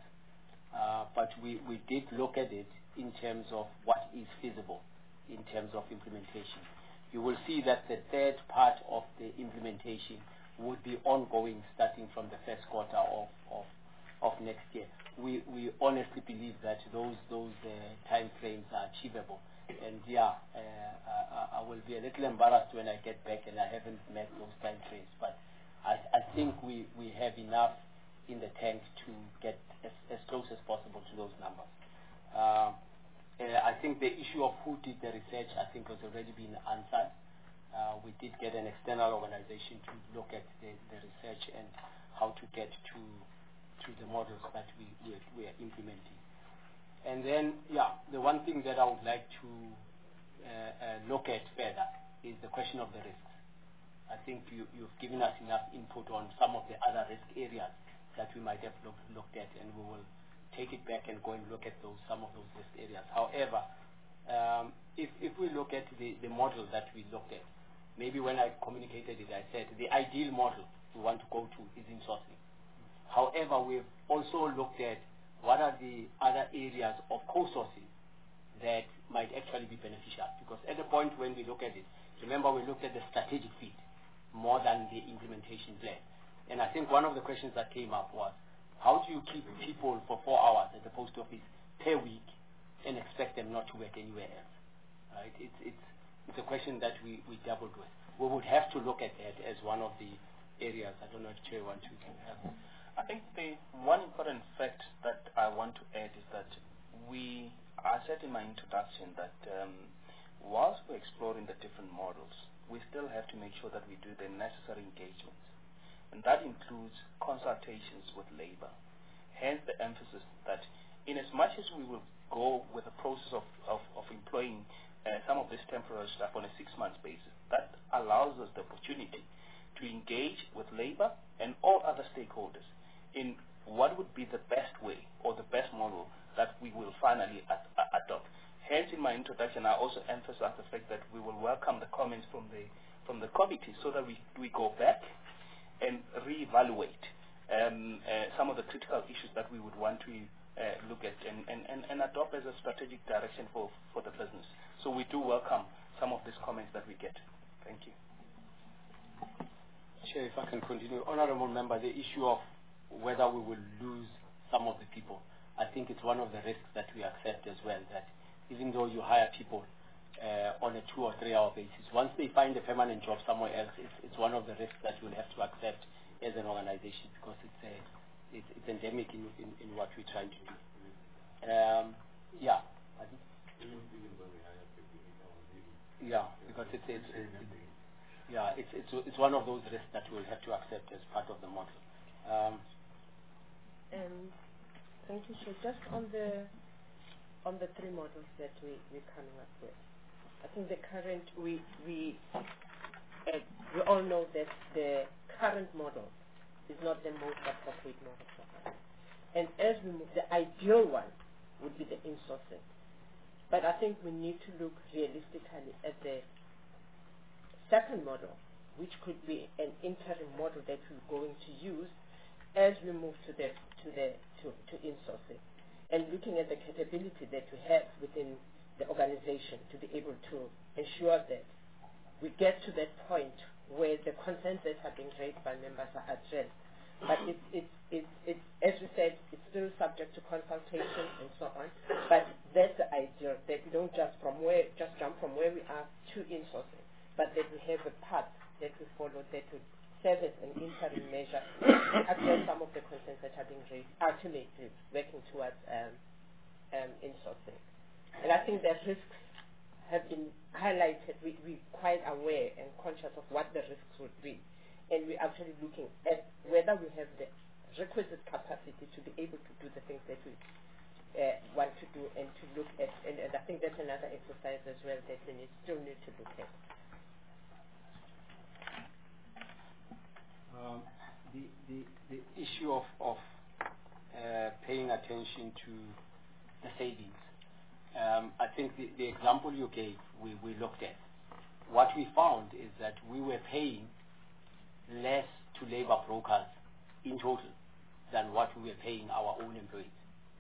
uh, but we, we did look at it in terms of what is feasible in terms of implementation. You will see that the third part of the implementation would be ongoing starting from the first quarter of, of, of next year. We, we honestly believe that those, those uh, time frames are achievable. And yeah, uh, I, I will be a little embarrassed when I get back and I haven't met those time frames, but I, I think we, we have enough in the tank to get as, as close as possible to those numbers. Uh, uh, I think the issue of who did the research, I think, has already been answered. Uh, we did get an external organization to look at the, the research and how to get to to the models that we, we, we are implementing. And then, yeah, the one thing that I would like to uh, uh, look at further is the question of the risks. I think you, you've given us enough input on some of the other risk areas that we might have look, looked at, and we will take it back and go and look at those some of those risk areas. However, um, if, if we look at the, the model that we looked at, maybe when I communicated it, I said the ideal model we want to go to is insourcing. However, we've also looked at what are the other areas of co-sourcing that might actually be beneficial. Because at the point when we look at it, remember we looked at the strategic fit more than the implementation plan. And I think one of the questions that came up was, how do you keep people for four hours at the post office per week and expect them not to work anywhere else? Right? It's, it's, it's a question that we, we dabbled with. We would have to look at that as one of the areas. I don't know if Chair wants to have. I think the one important fact that I want to add is that we, I said in my introduction that um, whilst we're exploring the different models, we still have to make sure that we do the necessary engagements. And that includes consultations with labor. Hence the emphasis that in as much as we will go with the process of, of, of employing uh, some of this temporary staff on a six-month basis, that allows us the opportunity to engage with labor and all other stakeholders in what would be the best way or the best model that we will finally ad adopt. Hence, in my introduction, I also emphasized the fact that we will welcome the comments from the from the committee so that we, we go back and reevaluate um, uh, some of the critical issues that we would want to uh, look at and, and, and, and adopt as a strategic direction for, for the business. So we do welcome some of these comments that we get. Thank you. Chair, if I can continue. Honourable Member, the issue of whether we will lose some of the people, I think it's one of the risks that we accept as well, that even though you hire people uh, on a two or three hour basis, once they find a permanent job somewhere else, it's, it's one of the risks that we'll have to accept as an organization, because it's, a, it's, it's endemic in, in, in what we're trying to do. Um, yeah. Yeah, because it's, it's, it's, it's yeah, it's, it's, it's one of those risks that we'll have to accept as part of the model. Um, um, thank you, sir. Just on the on the three models that we, we're coming up with, I think the current, we, we, uh, we all know that the current model is not the most appropriate model for us. And as we move, the ideal one would be the insourcing. But I think we need to look realistically at the second model, which could be an interim model that we're going to use as we move to the to the to, to insourcing, and looking at the capability that we have within the organization to be able to ensure that we get to that point where the concerns that have been raised by members are addressed. But it's, it's, it's, it's, as we said, it's still subject to consultation and so on. But that's the idea, that we don't just from where just jump from where we are to insourcing, but that we have a path that we follow that would serve as an interim measure to address some of the concerns that have been raised, ultimately working towards um, um, insourcing. And I think the risks have been highlighted. We, we're quite aware and conscious of what the risks would be. And we're actually looking at whether we have the requisite capacity to be able to do the things that we uh, want to do, and to look at, and, and I think that's another exercise as well that we need, still need to look at. Um, the, the, the issue of, of uh, paying attention to the savings, um, I think the, the example you gave, we, we looked at. What we found is that we were paying less to labor brokers in total than what we were paying our own employees.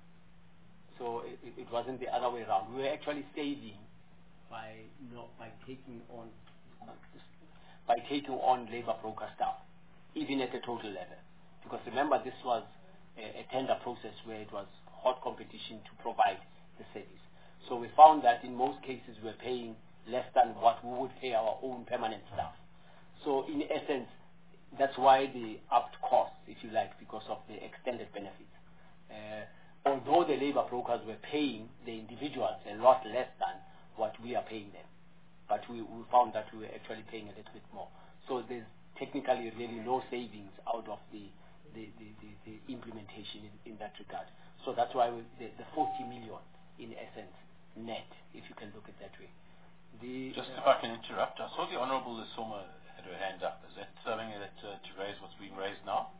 So it, it wasn't the other way around. We were actually saving by not by taking on uh, by taking on labor broker staff, even at the total level. Because remember, this was a, a tender process where it was hot competition to provide the service. So we found that in most cases we were paying less than what we would pay our own permanent staff. So in essence, that's why the upped costs, if you like, because of the extended benefits. Uh, although the labor brokers were paying the individuals a lot less than what we are paying them, but we, we found that we were actually paying a little bit more. So there's technically really no savings out of the, the, the, the, the implementation in, in that regard. So that's why we, the, the forty million, in essence, net, if you can look at that way. The, Just uh, if I can interrupt, I saw the Honourable Lesoma had her hand up. Is that something that uh, to raise what's being raised now?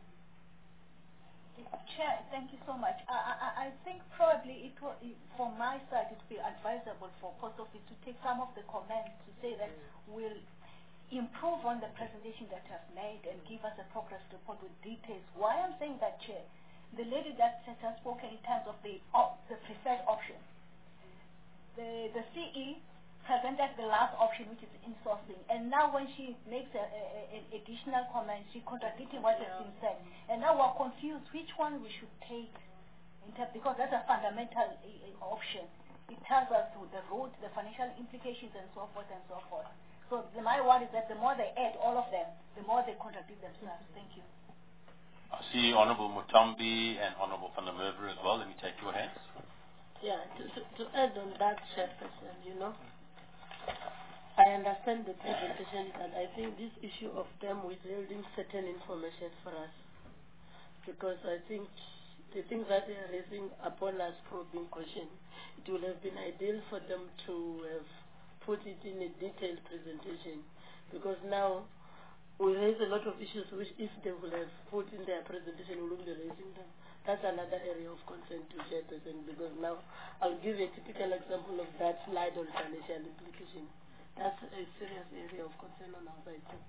Chair, thank you so much. I, I, I think probably it will, it, from my side, it would be advisable for Post Office to take some of the comments to say that we'll improve on the presentation that you have made and give us a progress report with details. Why I'm saying that, Chair, the lady that has spoken in terms of the op, the preferred option, the, the C E presented the last option, which is insourcing, and now when she makes a, a, an additional comment, she contradicting what has been said, and now we're confused which one we should take, in terms, because that's a fundamental uh, option. It tells us the road, the financial implications, and so forth and so forth. So the, my word is that the more they add all of them, the more they contradict themselves. Thank you. I see Honourable Mutambi and Honourable van der Merwe as well. Let me take your hands. Yeah, to, to, to add on that, Chairperson, you know, I understand the presentation, and I think this issue of them withholding certain information for us, because I think the things that they are raising upon us probing question, it would have been ideal for them to have put it in a detailed presentation, because now we raise a lot of issues which if they would have put in their presentation, we wouldn't be raising them. that's another area of concern to Chairperson, because now I'll give a typical example of that slide on financial implication. That's a serious area of concern on our side too.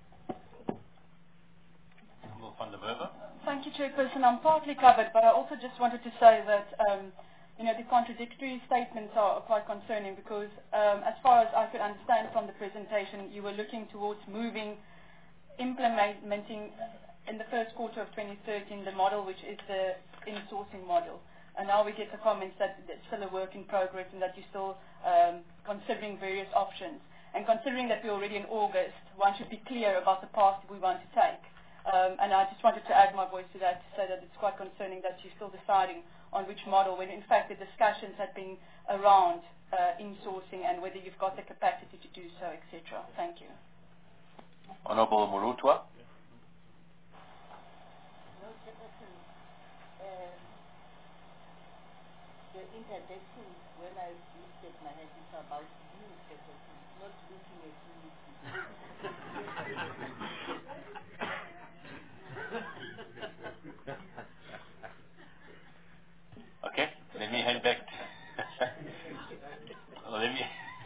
Van der Merwe. Thank you, Chairperson. I'm partly covered, but I also just wanted to say that um, you know, the contradictory statements are quite concerning because um, as far as I could understand from the presentation, you were looking towards moving, implementing in the first quarter of twenty thirteen the model which is the insourcing model. And now we get the comments that it's still a work in progress and that you're still um, considering various options. And considering that we're already in August, one should be clear about the path we want to take. Um, and I just wanted to add my voice to that to say that it's quite concerning that you're still deciding on which model when in fact the discussions had been around uh, insourcing and whether you've got the capacity to do so, et cetera. Thank you. Honorable Murutwa. No, Chairperson, uh, the interjection when I looked at my head is about you, Chairperson, not looking at me. Okay, let me hand back. let me.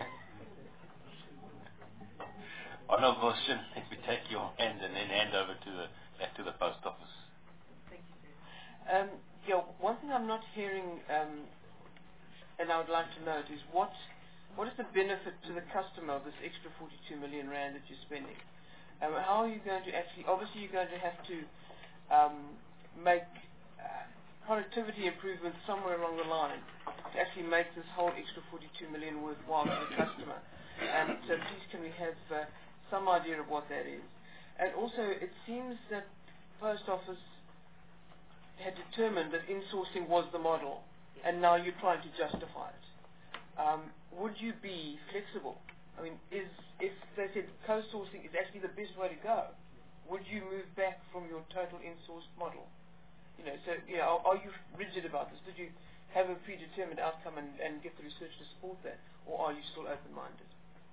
Honorable Shin, let me take your hand and then hand over to the back to the post office. Thank you, sir. Um, yeah, one thing I'm not hearing, um, and I would like to note, is what what is the benefit to the customer of this extra forty-two million rand that you're spending? Um, how are you going to actually? Obviously, you're going to have to um, make uh, productivity improvements somewhere along the line to actually make this whole extra forty-two million worthwhile to the customer. And so, please, can we have uh, some idea of what that is? And also, it seems that Post Office had determined that insourcing was the model, and now you're trying to justify it. Um, would you be flexible? I mean, is if they said co-sourcing is actually the best way to go, would you move back from your total in-sourced model? You know, so you know, are, are you rigid about this? Did you have a predetermined outcome and, and get the research to support that, or are you still open-minded?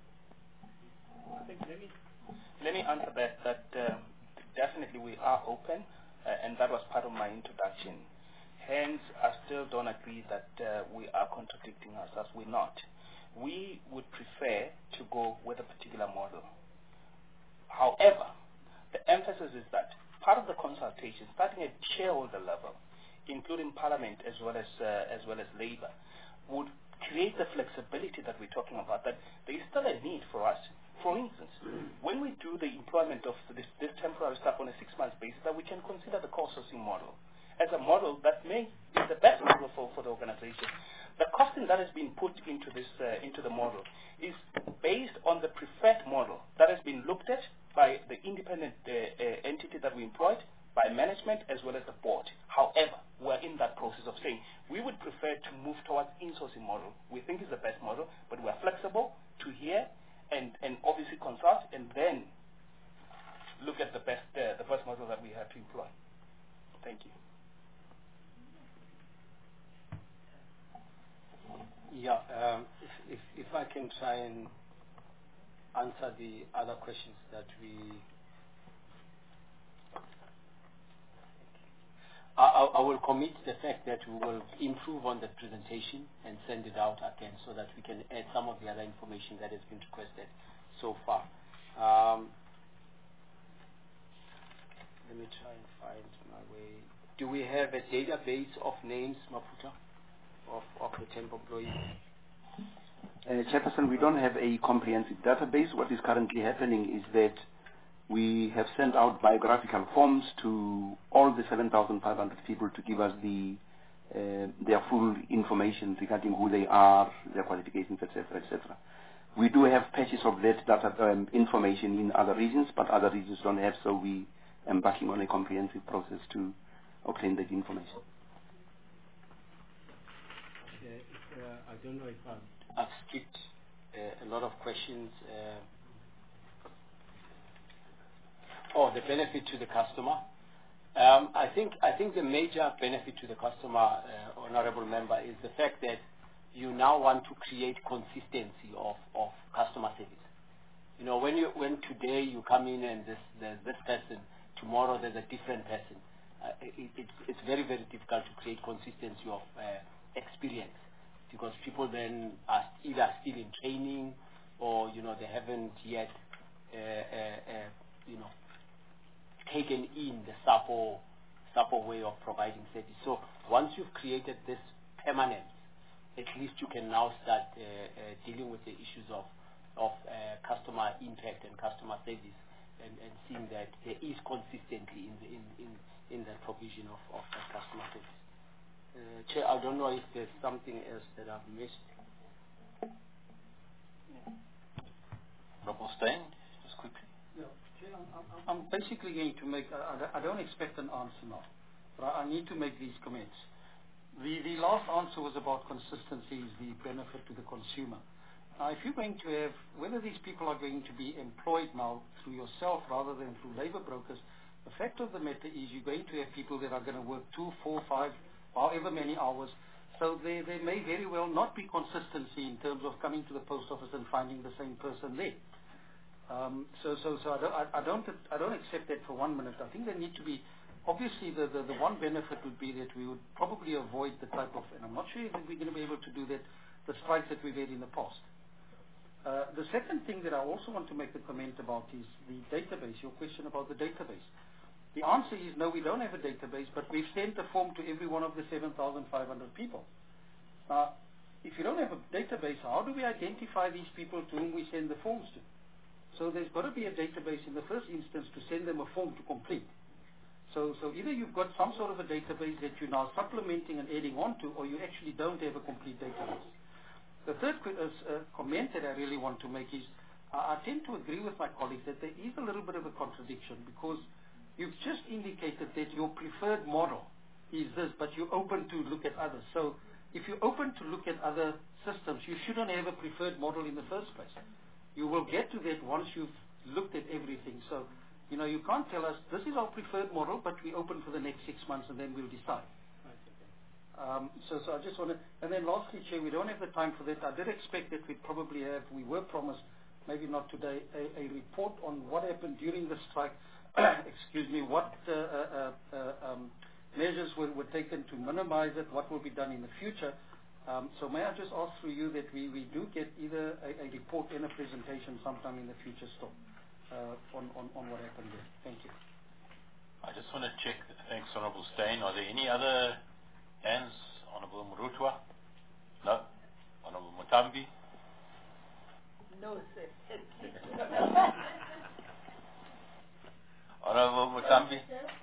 I think let me let me answer that. That um, definitely we are open, uh, and that was part of my introduction. Hence, I still don't agree that uh, we are contradicting ourselves. We're not. We would prefer to go with a particular model. However, the emphasis is that part of the consultation, starting at shareholder level, including Parliament as well as uh, as well as Labour, would create the flexibility that we're talking about. That there is still a need for us. For instance, when we do the employment of this, this temporary staff on a six-month basis, that we can consider the co-sourcing model as a model that may be the best model for, for the organization. The costing that has been put into this uh, into the model is based on the preferred model that has been looked at by the independent uh, uh, entity that we employed, by management as well as the board. However, we're in that process of saying we would prefer to move towards insourcing model. We think it's the best model, but we're flexible to hear and, and obviously consult and then look at the best uh, the best model that we have to employ. Thank you. Yeah, um, if, if, if I can try and answer the other questions that we... I, I, I will commit the fact that we will improve on the presentation and send it out again so that we can add some of the other information that has been requested so far. Um, let me try and find my way. Do we have a database of names, Maputa? Of, of the temp employees? Uh, Chairperson, we don't have a comprehensive database. What is currently happening is that we have sent out biographical forms to all the seven thousand five hundred people to give us the uh, their full information regarding who they are, their qualifications, et cetera, et cetera. We do have patches of that data um, information in other regions, but other regions don't have, so we are embarking on a comprehensive process to obtain that information. Uh, I don't know if I've, I've skipped uh, a lot of questions. Uh, oh, the benefit to the customer. Um, I think I think the major benefit to the customer, uh, honourable member, is the fact that you now want to create consistency of, of customer service. You know, when you when today you come in and this there's this person, tomorrow there's a different person. uh, it, it, it's very, very difficult to create consistency of uh, experience, because people then are either still in training, or you know they haven't yet uh, uh, uh, you know taken in the SAPO SAPO way of providing service. So once you've created this permanence, at least you can now start uh, uh, dealing with the issues of of uh, customer impact and customer service, and, and seeing that there is consistency in the in in, in the provision of, of that customer service. Uh, Chair, I don't know if there's something else that I've missed. Honorable Steyn, just quickly. Yeah, Chair, I'm, I'm, I'm basically going to make, I, I don't expect an answer now, but I, I need to make these comments. The, the last answer was about consistency is the benefit to the consumer. Now, if you're going to have, whether these people are going to be employed now through yourself rather than through labor brokers, the fact of the matter is you're going to have people that are going to work two, four, five, however many hours. So there, there may very well not be consistency in terms of coming to the post office and finding the same person there. Um, so, so, so I don't, I, I don't, I don't accept that for one minute. I think there need to be, obviously, the, the, the one benefit would be that we would probably avoid the type of, and I'm not sure if we're going to be able to do that, the strikes that we've had in the past. Uh, the second thing that I also want to make a comment about is the database. Your question about the database. The answer is no, we don't have a database, but we've sent a form to every one of the seven thousand five hundred people. Now, if you don't have a database, how do we identify these people to whom we send the forms to? So there's got to be a database in the first instance to send them a form to complete. So, so either you've got some sort of a database that you're now supplementing and adding on to, or you actually don't have a complete database. The third uh, uh, comment that I really want to make is uh, I tend to agree with my colleagues that there is a little bit of a contradiction, because you've just indicated that your preferred model is this, but you're open to look at others. So if you're open to look at other systems, you shouldn't have a preferred model in the first place. You will get to that once you've looked at everything. So, you know, you can't tell us, this is our preferred model, but we're open for the next six months and then we'll decide. Um, so, so I just want to, and then lastly, Chair, we don't have the time for that. I did expect that we'd probably have, we were promised, maybe not today, a, a report on what happened during the strike, excuse me, what uh, uh, uh, um, measures were, were taken to minimize it, what will be done in the future. Um, so may I just ask through you that we, we do get either a, a report and a presentation sometime in the future still uh, on, on, on what happened there. Thank you. I just want to check, thanks Honourable Steyn, are there any other hands? Honourable Murutwa? No? Honourable Mutambi? No, sir. Honourable Mutambi?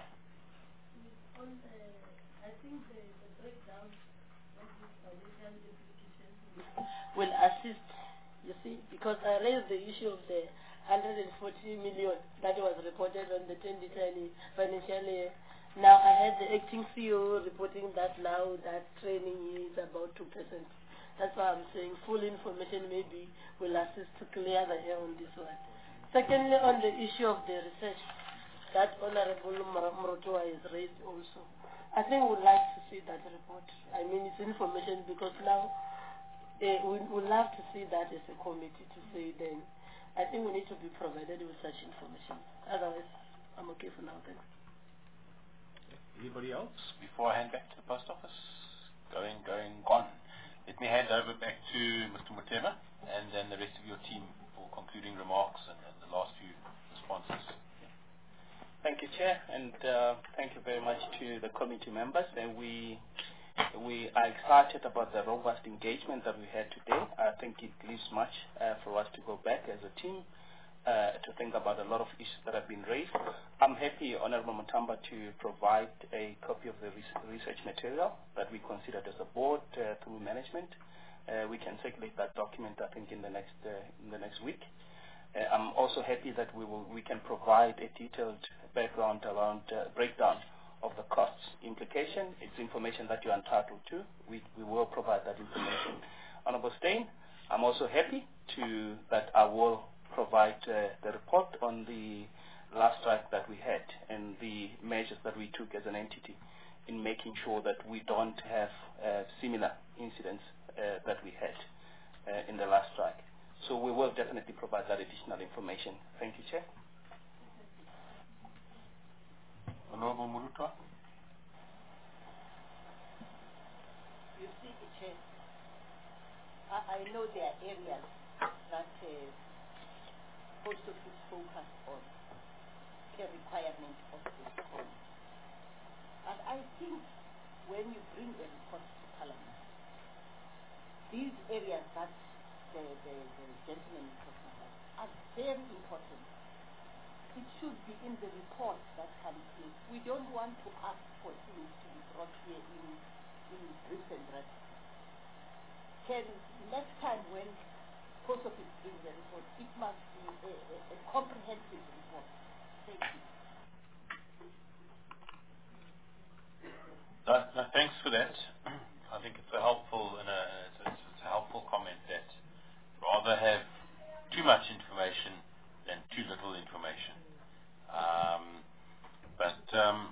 On the, I think the, the breakdown of this financial implications will assist, you see, because I raised the issue of the one hundred forty million that was reported on the twenty twenty financial year. Now I had the acting C E O reporting that now that training is about two percent. That's why I'm saying full information maybe will assist to clear the air on this one. Secondly, on the issue of the research that Honorable Murutwa has raised also, I think we'd like to see that report. I mean, it's information because now uh, we would love to see that as a committee to say then. I think we need to be provided with such information. Otherwise, I'm okay for now. Thanks. Anybody else before I hand back to the post office? Going, going, gone. Let me hand over back to Mister Mutema and then the rest of your team for concluding remarks and, and the last few responses. Thank you, Chair, and uh, thank you very much to the committee members. And we we are excited about the robust engagement that we had today. I think it leaves much uh, for us to go back as a team uh, to think about a lot of issues that have been raised. I'm happy, Honourable Mutamba, to provide a copy of the research material that we considered as a board uh, through management. Uh, we can circulate that document, I think, in the next uh, in the next week. Uh, I'm also happy that we will we can provide a detailed background around uh, breakdown of the costs implication. It's information that you're entitled to. We we will provide that information. Honourable Steyn, I'm also happy to that I will provide uh, the report on the last strike that we had and the measures that we took as an entity in making sure that we don't have uh, similar incidents uh, that we had uh, in the last strike. So we will definitely provide that additional information. Thank you, Chair. Honourable Murutwa? Chair, I, I know there are areas that uh, post office focus on the requirement of this form. And I think when you bring a report to Parliament, these areas that the, the, the gentleman is talking about are very important. It should be in the report that comes in. We don't want to ask for things to be brought here in, in bricks and rats. Can next time when Post Office brings the report, it must be a, a, a comprehensive report. Thank you. No, no, thanks for that. I think it's a helpful and a, it's a, it's a helpful comment that rather have too much information than too little information. Um, but um,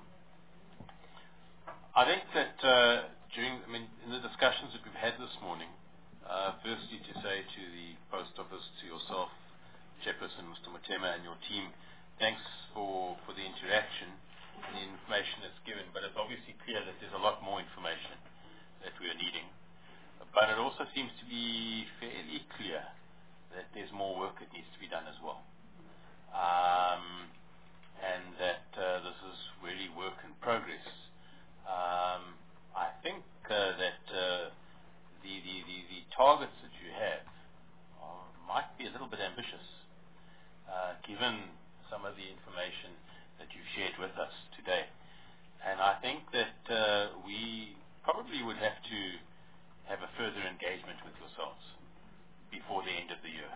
I think that uh, during, I mean, in the discussions that we've had this morning, uh, firstly to say to the Post Office, to yourself, Chairperson, Mister Motema, and your team, thanks for, for the interaction and the information that's given. But it's obviously clear that there's a lot more information that we are needing. But it also seems to be fairly clear that there's more work that needs to be done as well. Um, and that uh, this is really work in progress. Um, I think uh, that uh, the, the, the, the targets that you have are, might be a little bit ambitious, uh, given some of the information that you've shared with us today. And I think that uh, we probably would have to have a further engagement with yourselves before the end of the year.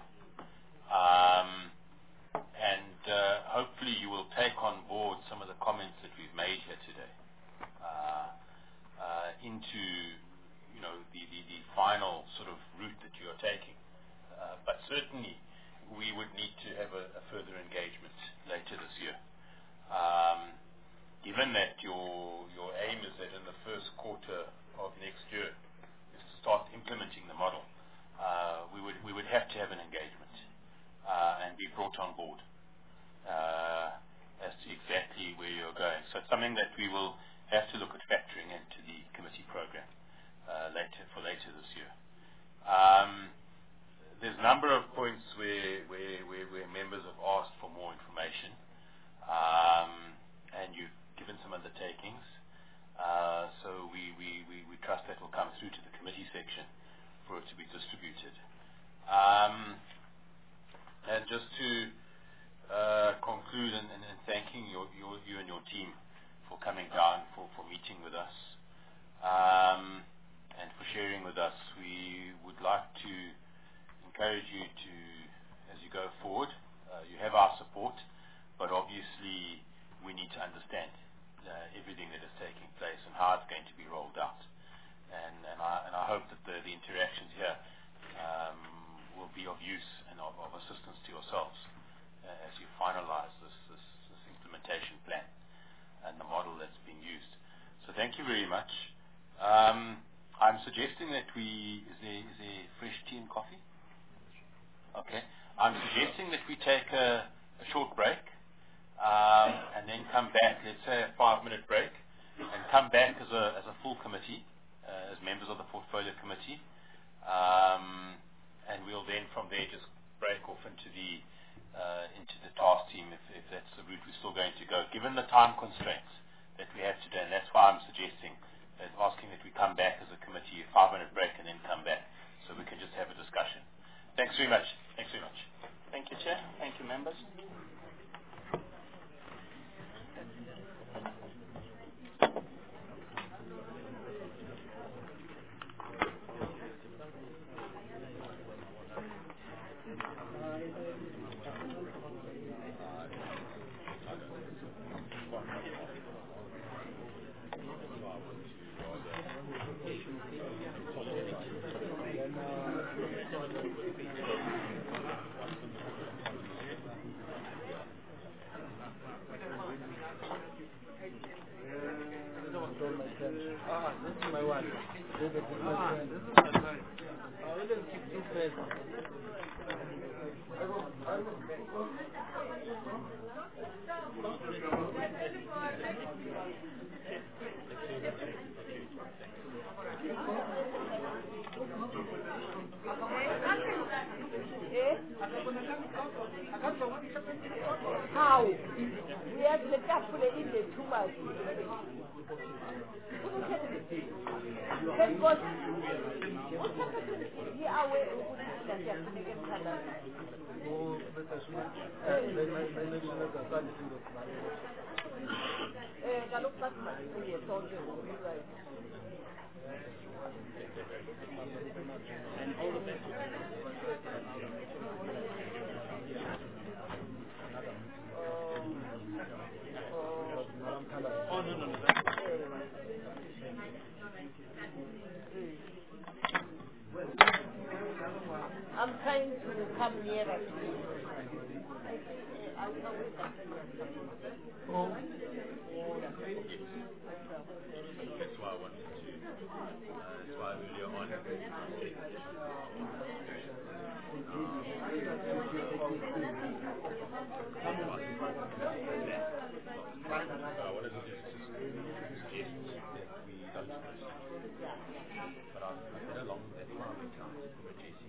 Um, and uh, hopefully you will take on board some of the comments that we've made here today uh, uh, into you know, the, the, the final sort of route that you are taking. Uh, but certainly we would need to have a, a further engagement later this year. Um, given that your, your aim is that in the first quarter of next year is to start implementing the model, uh, we would we would have to have an engagement uh, and be brought on board uh, as to exactly where you're going. So it's something that we will have to look at factoring into the committee program uh, later for later this year. Um, there's a number of points where, where, where, where members have asked for more information, um, and you've given some undertakings. Uh, so we, we, we, we trust that will come through to the committee section for it to be distributed. Um, and just to uh, conclude and, and, and thanking your, your, you and your team for coming down, for, for meeting with us, um, and for sharing with us. We would like to encourage you to, as you go forward, uh, you have our support, but obviously we need to understand uh, everything that is taking place and how it's going to be rolled out. And, and, I, and I hope that the, the interactions here um, will be of use and of, of assistance to yourselves uh, as you finalize this, this, this implementation plan and the model that's being used. So thank you very much. Um, I'm suggesting that we, is there, is there fresh tea and coffee? Okay. I'm suggesting that we take a, a short break um, and then come back, let's say a five-minute break, and come back as a, as a full committee, uh, as members of the portfolio committee. Um, and we'll then from there just break off into the uh, into the task team if, if that's the route we're still going to go, given the time constraints that we have today. And that's why I'm suggesting, that asking that we come back as a committee, a five-minute break, and then come back so we can just have a discussion. Thanks very much. Thanks very much. Thank you, Chair. Thank you, members. Ah, this is my one. This is ah, this is my son. I will keep two pairs. I will And all the best. Oh, no, no, no. I'm trying to come nearer to you. Oh. That's why I wanted to, uh, that's why earlier on I said I wanted to just suggest that we don't discuss. But I've been along that line with J C.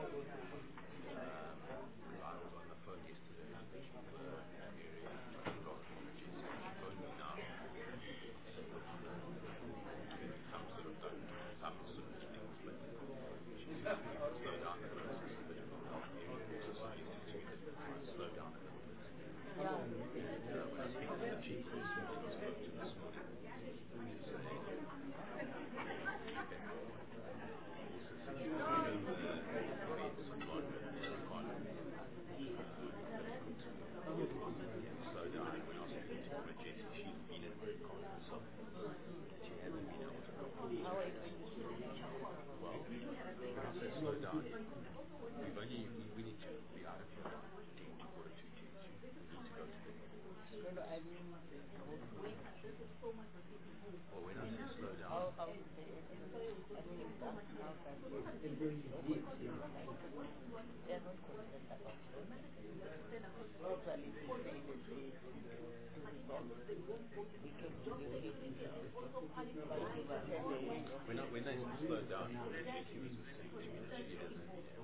When I, when I slowed down, she was saying to me that she hasn't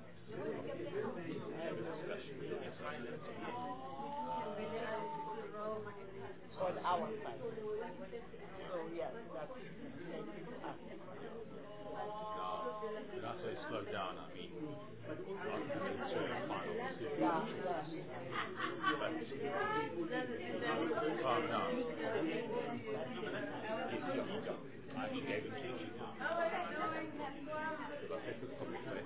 on our side. So yes, that's the same to us. Now, when I say slow down, I mean not to final decision. Yeah, calm down. Give your ego. I actually gave it to you. Because I said this public way.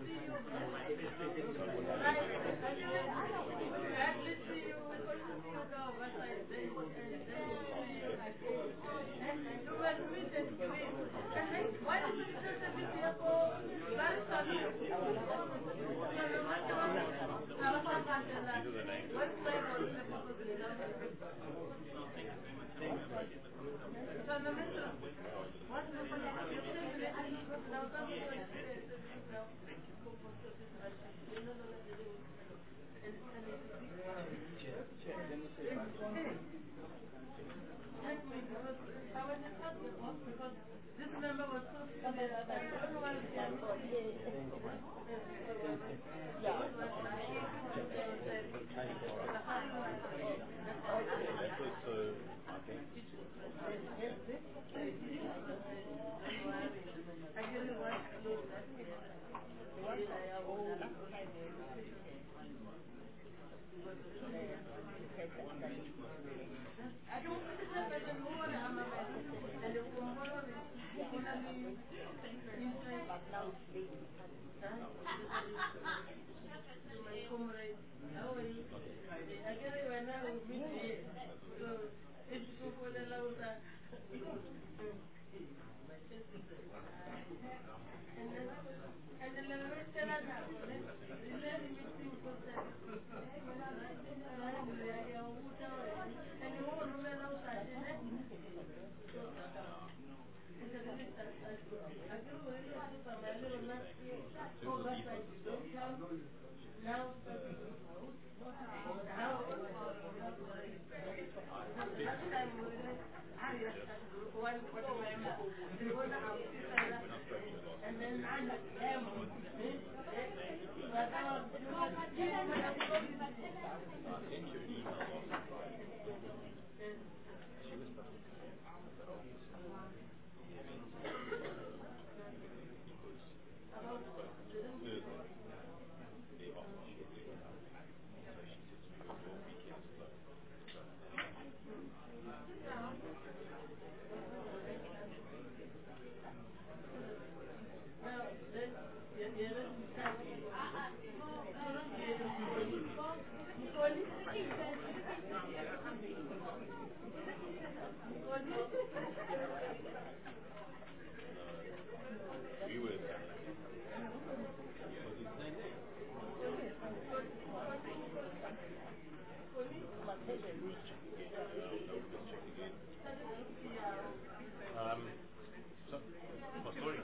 We were Um, so, oh, sorry.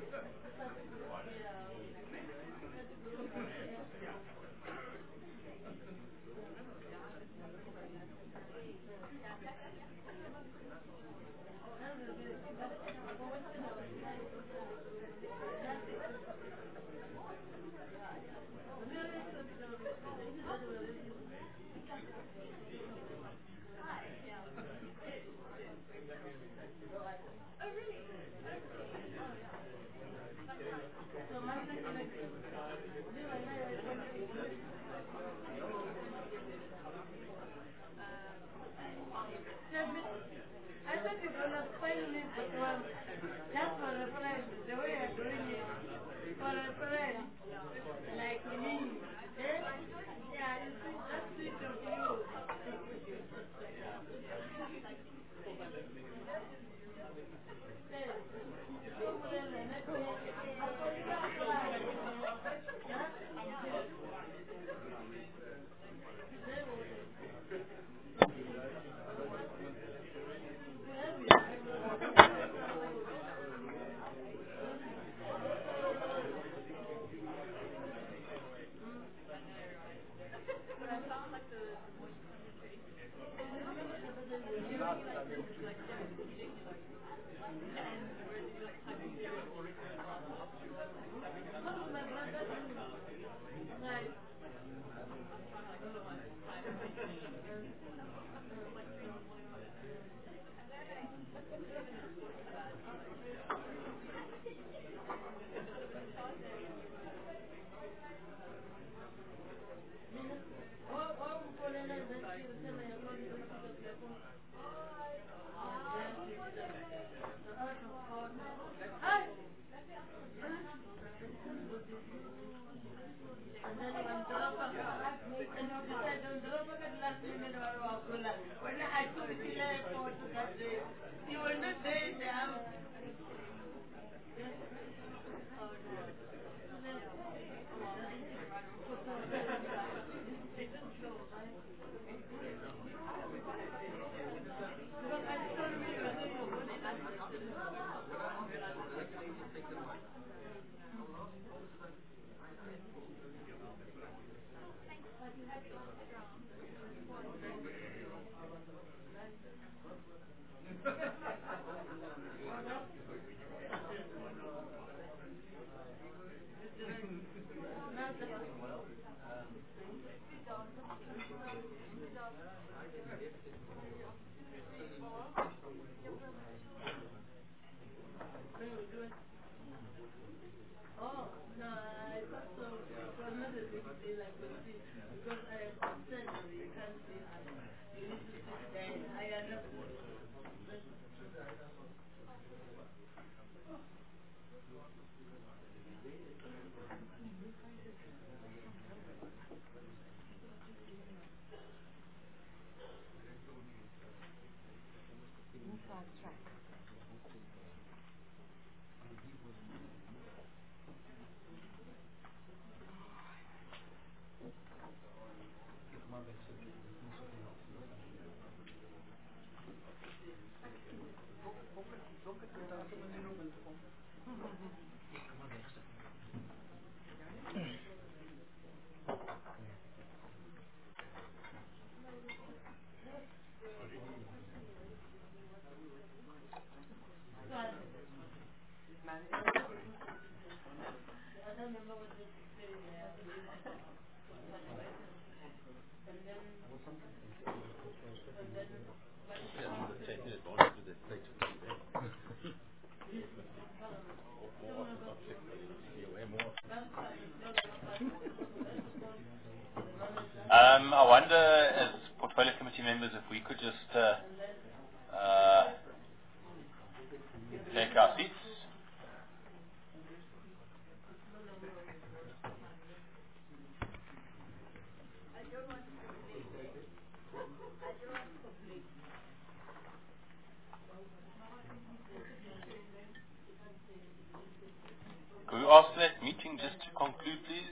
I thought you were going to spend this one just for a friend, the way you're doing it, for a friend, like me. Eh? Yeah, you see, that's sweet of you. You were not there, damn. Oh, no, I thought so. It was not a big deal, I could see, because I said you can't see us. You need to sit there. I understood. Um, I wonder, as portfolio committee members, if we could just uh, uh, take our seats. I don't want to complain. I don't want to complain. just to conclude, please.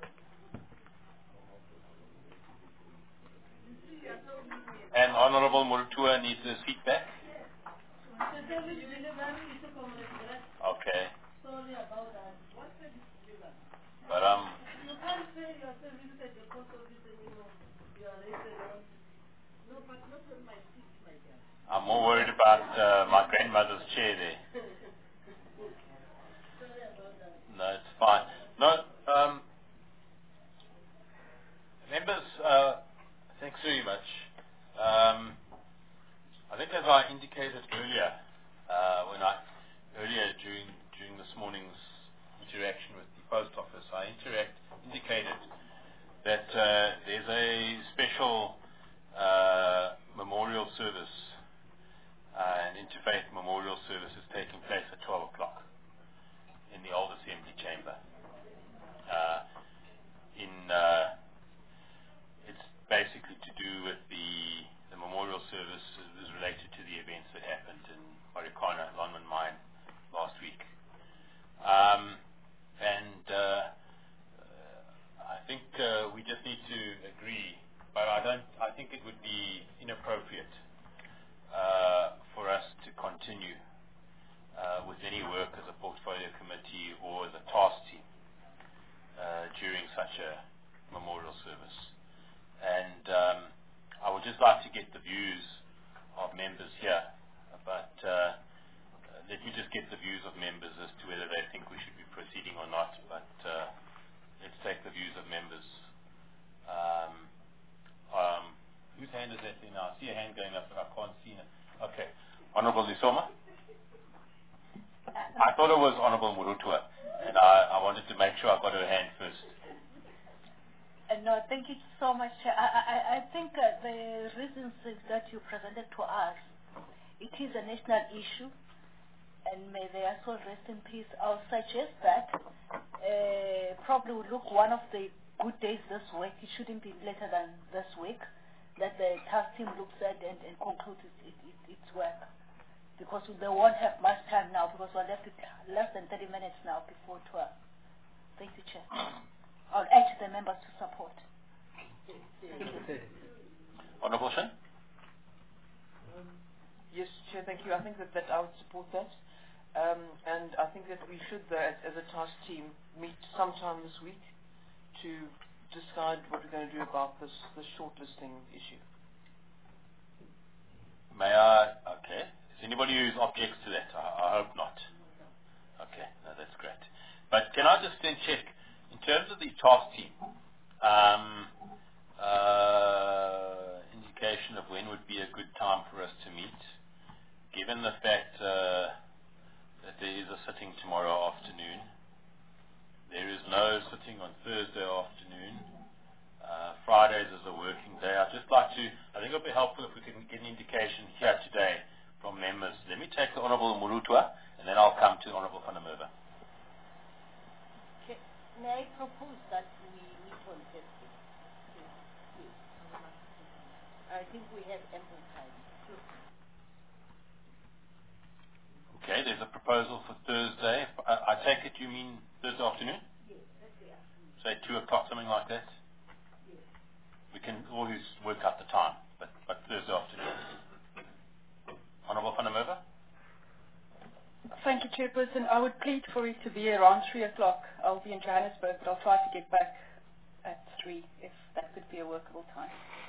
And Honorable Murutua needs a seat back. Okay. Sorry about that. But um. You can't say you are visited the post office anymore. You are later. No, but not on my seat, my dear. I'm more worried about uh, my grandmother's chair there. Sorry about that. No, it's fine. No, um, members, uh, thanks very much. Um, I think as I indicated earlier, uh, when I earlier during during this morning's interaction with the post office, I interact indicated that uh, there's a special uh, memorial service, uh, an interfaith memorial service is taking place at twelve o'clock in the old assembly chamber. Uh, in uh, it's basically to do with the the memorial service is related to the events that happened in Marikana, Lonmin Mine last week. Um, and uh, I think uh, we just need to agree, but I don't. I think it would be inappropriate uh, for us to continue uh, with any work as a portfolio committee or as a task team uh, during such a memorial service. And um, I would just like to get the views of members here, but uh, let me just get the views of members as to whether they think we should be proceeding or not. But uh, let's take the views of members. Um, um, whose hand is that in now? I see a hand going up, but I can't see it. Okay. Honorable Lisoma? I thought it was Honorable Murutua, and I, I wanted to make sure I got her hand first. Uh, no, thank you so much. I, I, I think uh, the reasons that you presented to us, it is a national issue, and may they also rest in peace. I'll suggest that uh, probably we'll look one of the good days this week. It shouldn't be later than this week, that the task team looks at and, and concludes it, it, it, its work. Because they won't have much time now, because we're left with less than thirty minutes now before twelve. Thank you, Chair. I'll urge the members to support. Honorable Shen? Um, yes, Chair, thank you. I think that, that I would support that. Um, and I think that we should, uh, as, as a task team, meet sometime this week to decide what we're going to do about this, this shortlisting issue. May I? Okay. Is anybody who objects to that? I, I hope not. Okay, no, that's great. But can I just then check, in terms of the task team, um, uh, indication of when would be a good time for us to meet, given the fact uh, that there is a sitting tomorrow afternoon. There is no sitting on Thursday afternoon. Uh, Fridays is a working day. I'd just like to, I think it would be helpful if we can get an indication here today from members. Let me take the Honourable Murutua, and then I'll come to Honourable van der Merwe. May I propose that we meet on Thursday? Yes. I think we have ample time. Okay, there's a proposal for Thursday. I, I take it you mean Thursday afternoon? Yes, Thursday afternoon. Say two o'clock, something like that? Yes. We can always work out the time, but, but Thursday afternoon. Honourable van der Merwe? Thank you, Chairperson. I would plead for it to be around three o'clock. I'll be in Johannesburg, but I'll try to get back at three, if that could be a workable time.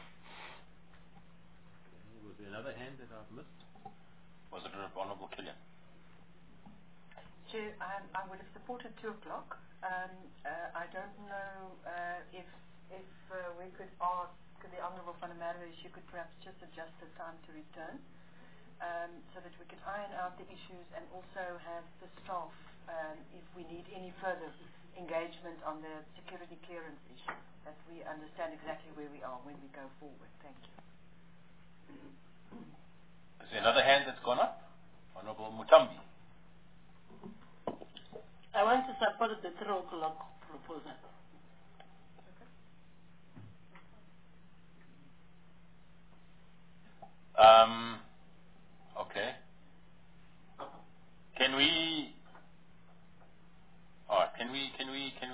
Was there another hand that I've missed? Was it Honourable Killian? Chair, um, I would have supported two o'clock. Um, uh, I don't know uh, if if uh, we could ask the Honourable van der Merwe if she could perhaps just adjust the time to return, um, so that we could iron out the issues and also have the staff, um, if we need any further engagement on the security clearance issue, that we understand exactly where we are when we go forward. Thank you. Is there another hand that's gone up? Honourable Mutambi. I want to support the three o'clock proposal. Um, okay. Can we? All right. Can we? Can we? Can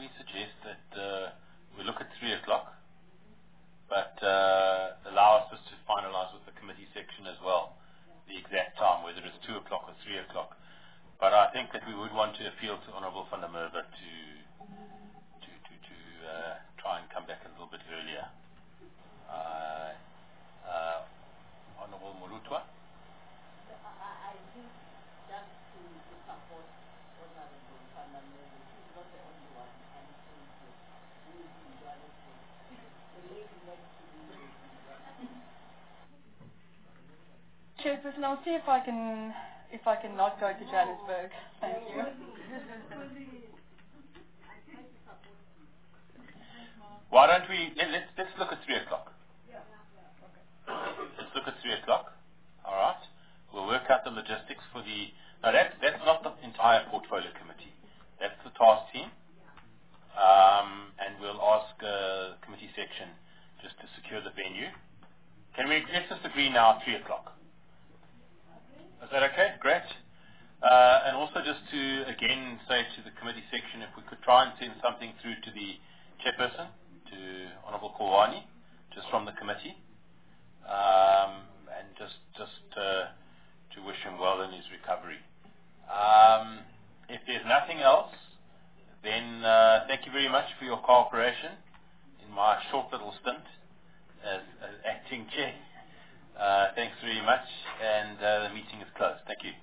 Chairperson, I'll see if I can if I can not go to Johannesburg. Thank you. Why don't we, let, let's, let's look at three o'clock. Let's look at three o'clock. All right. We'll work out the logistics for the, now that, that's not the entire portfolio committee. That's the task team. Um, and we'll ask uh, committee section just to secure the venue. Can we, let's just agree now at three o'clock. Is that okay? Great. Uh, and also just to, again, say to the committee section, if we could try and send something through to the chairperson, to Honourable Kowani, just from the committee, um, and just just uh, to wish him well in his recovery. Um, if there's nothing else, then uh, thank you very much for your cooperation in my short little stint as, as acting chair. Uh, thanks very much, and uh, the meeting is closed. Thank you.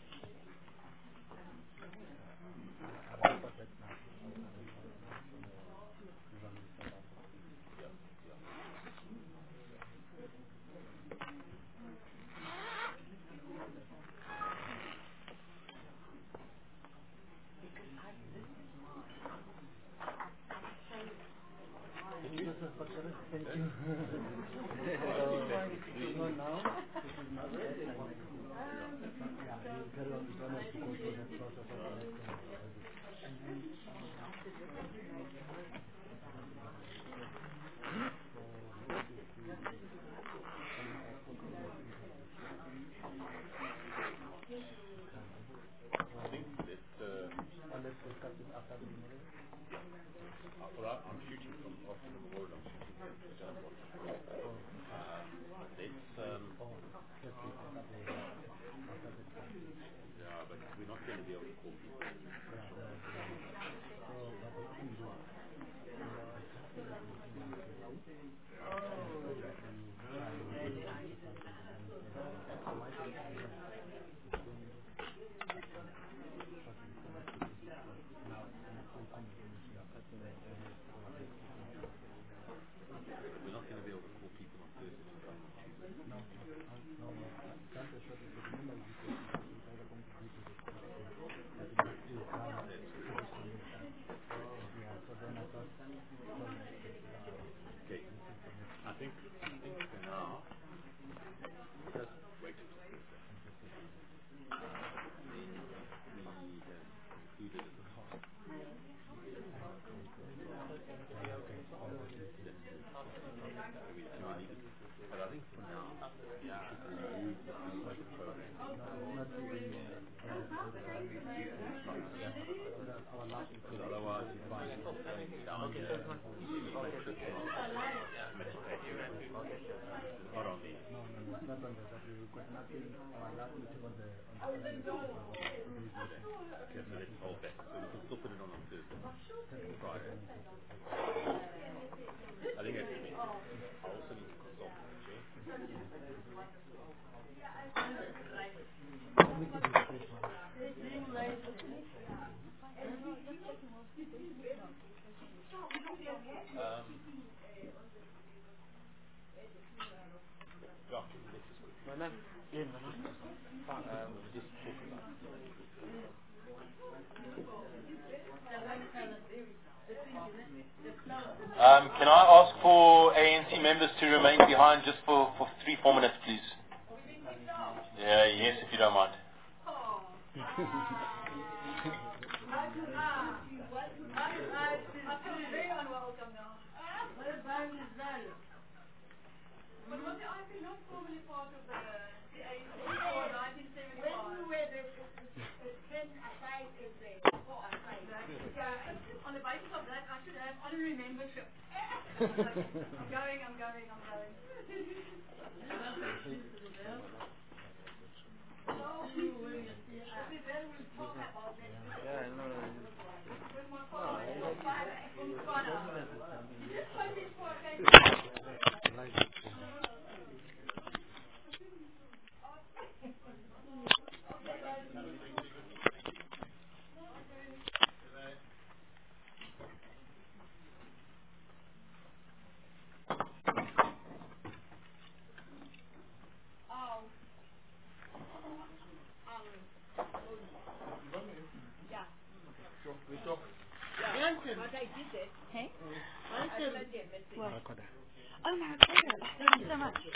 Um, can I ask for A N C members to remain behind just for, for three, four minutes, please? Yeah, yes, if you don't mind. But was I not formally part of the, the A N C before nineteen seventy-five? When we were the ten aside is there, four aside. Yeah, on the basis of that, I should have honorary membership. I'm going, I'm going, I'm going. So, we will talk about that. Yeah, no, no. With my father, my father, and my father. You just told me before I came. Oh. Johnson. But I did it. Hey? I Johnson. sent you a message. What? Recorder. Oh, my pleasure. Thank you so much.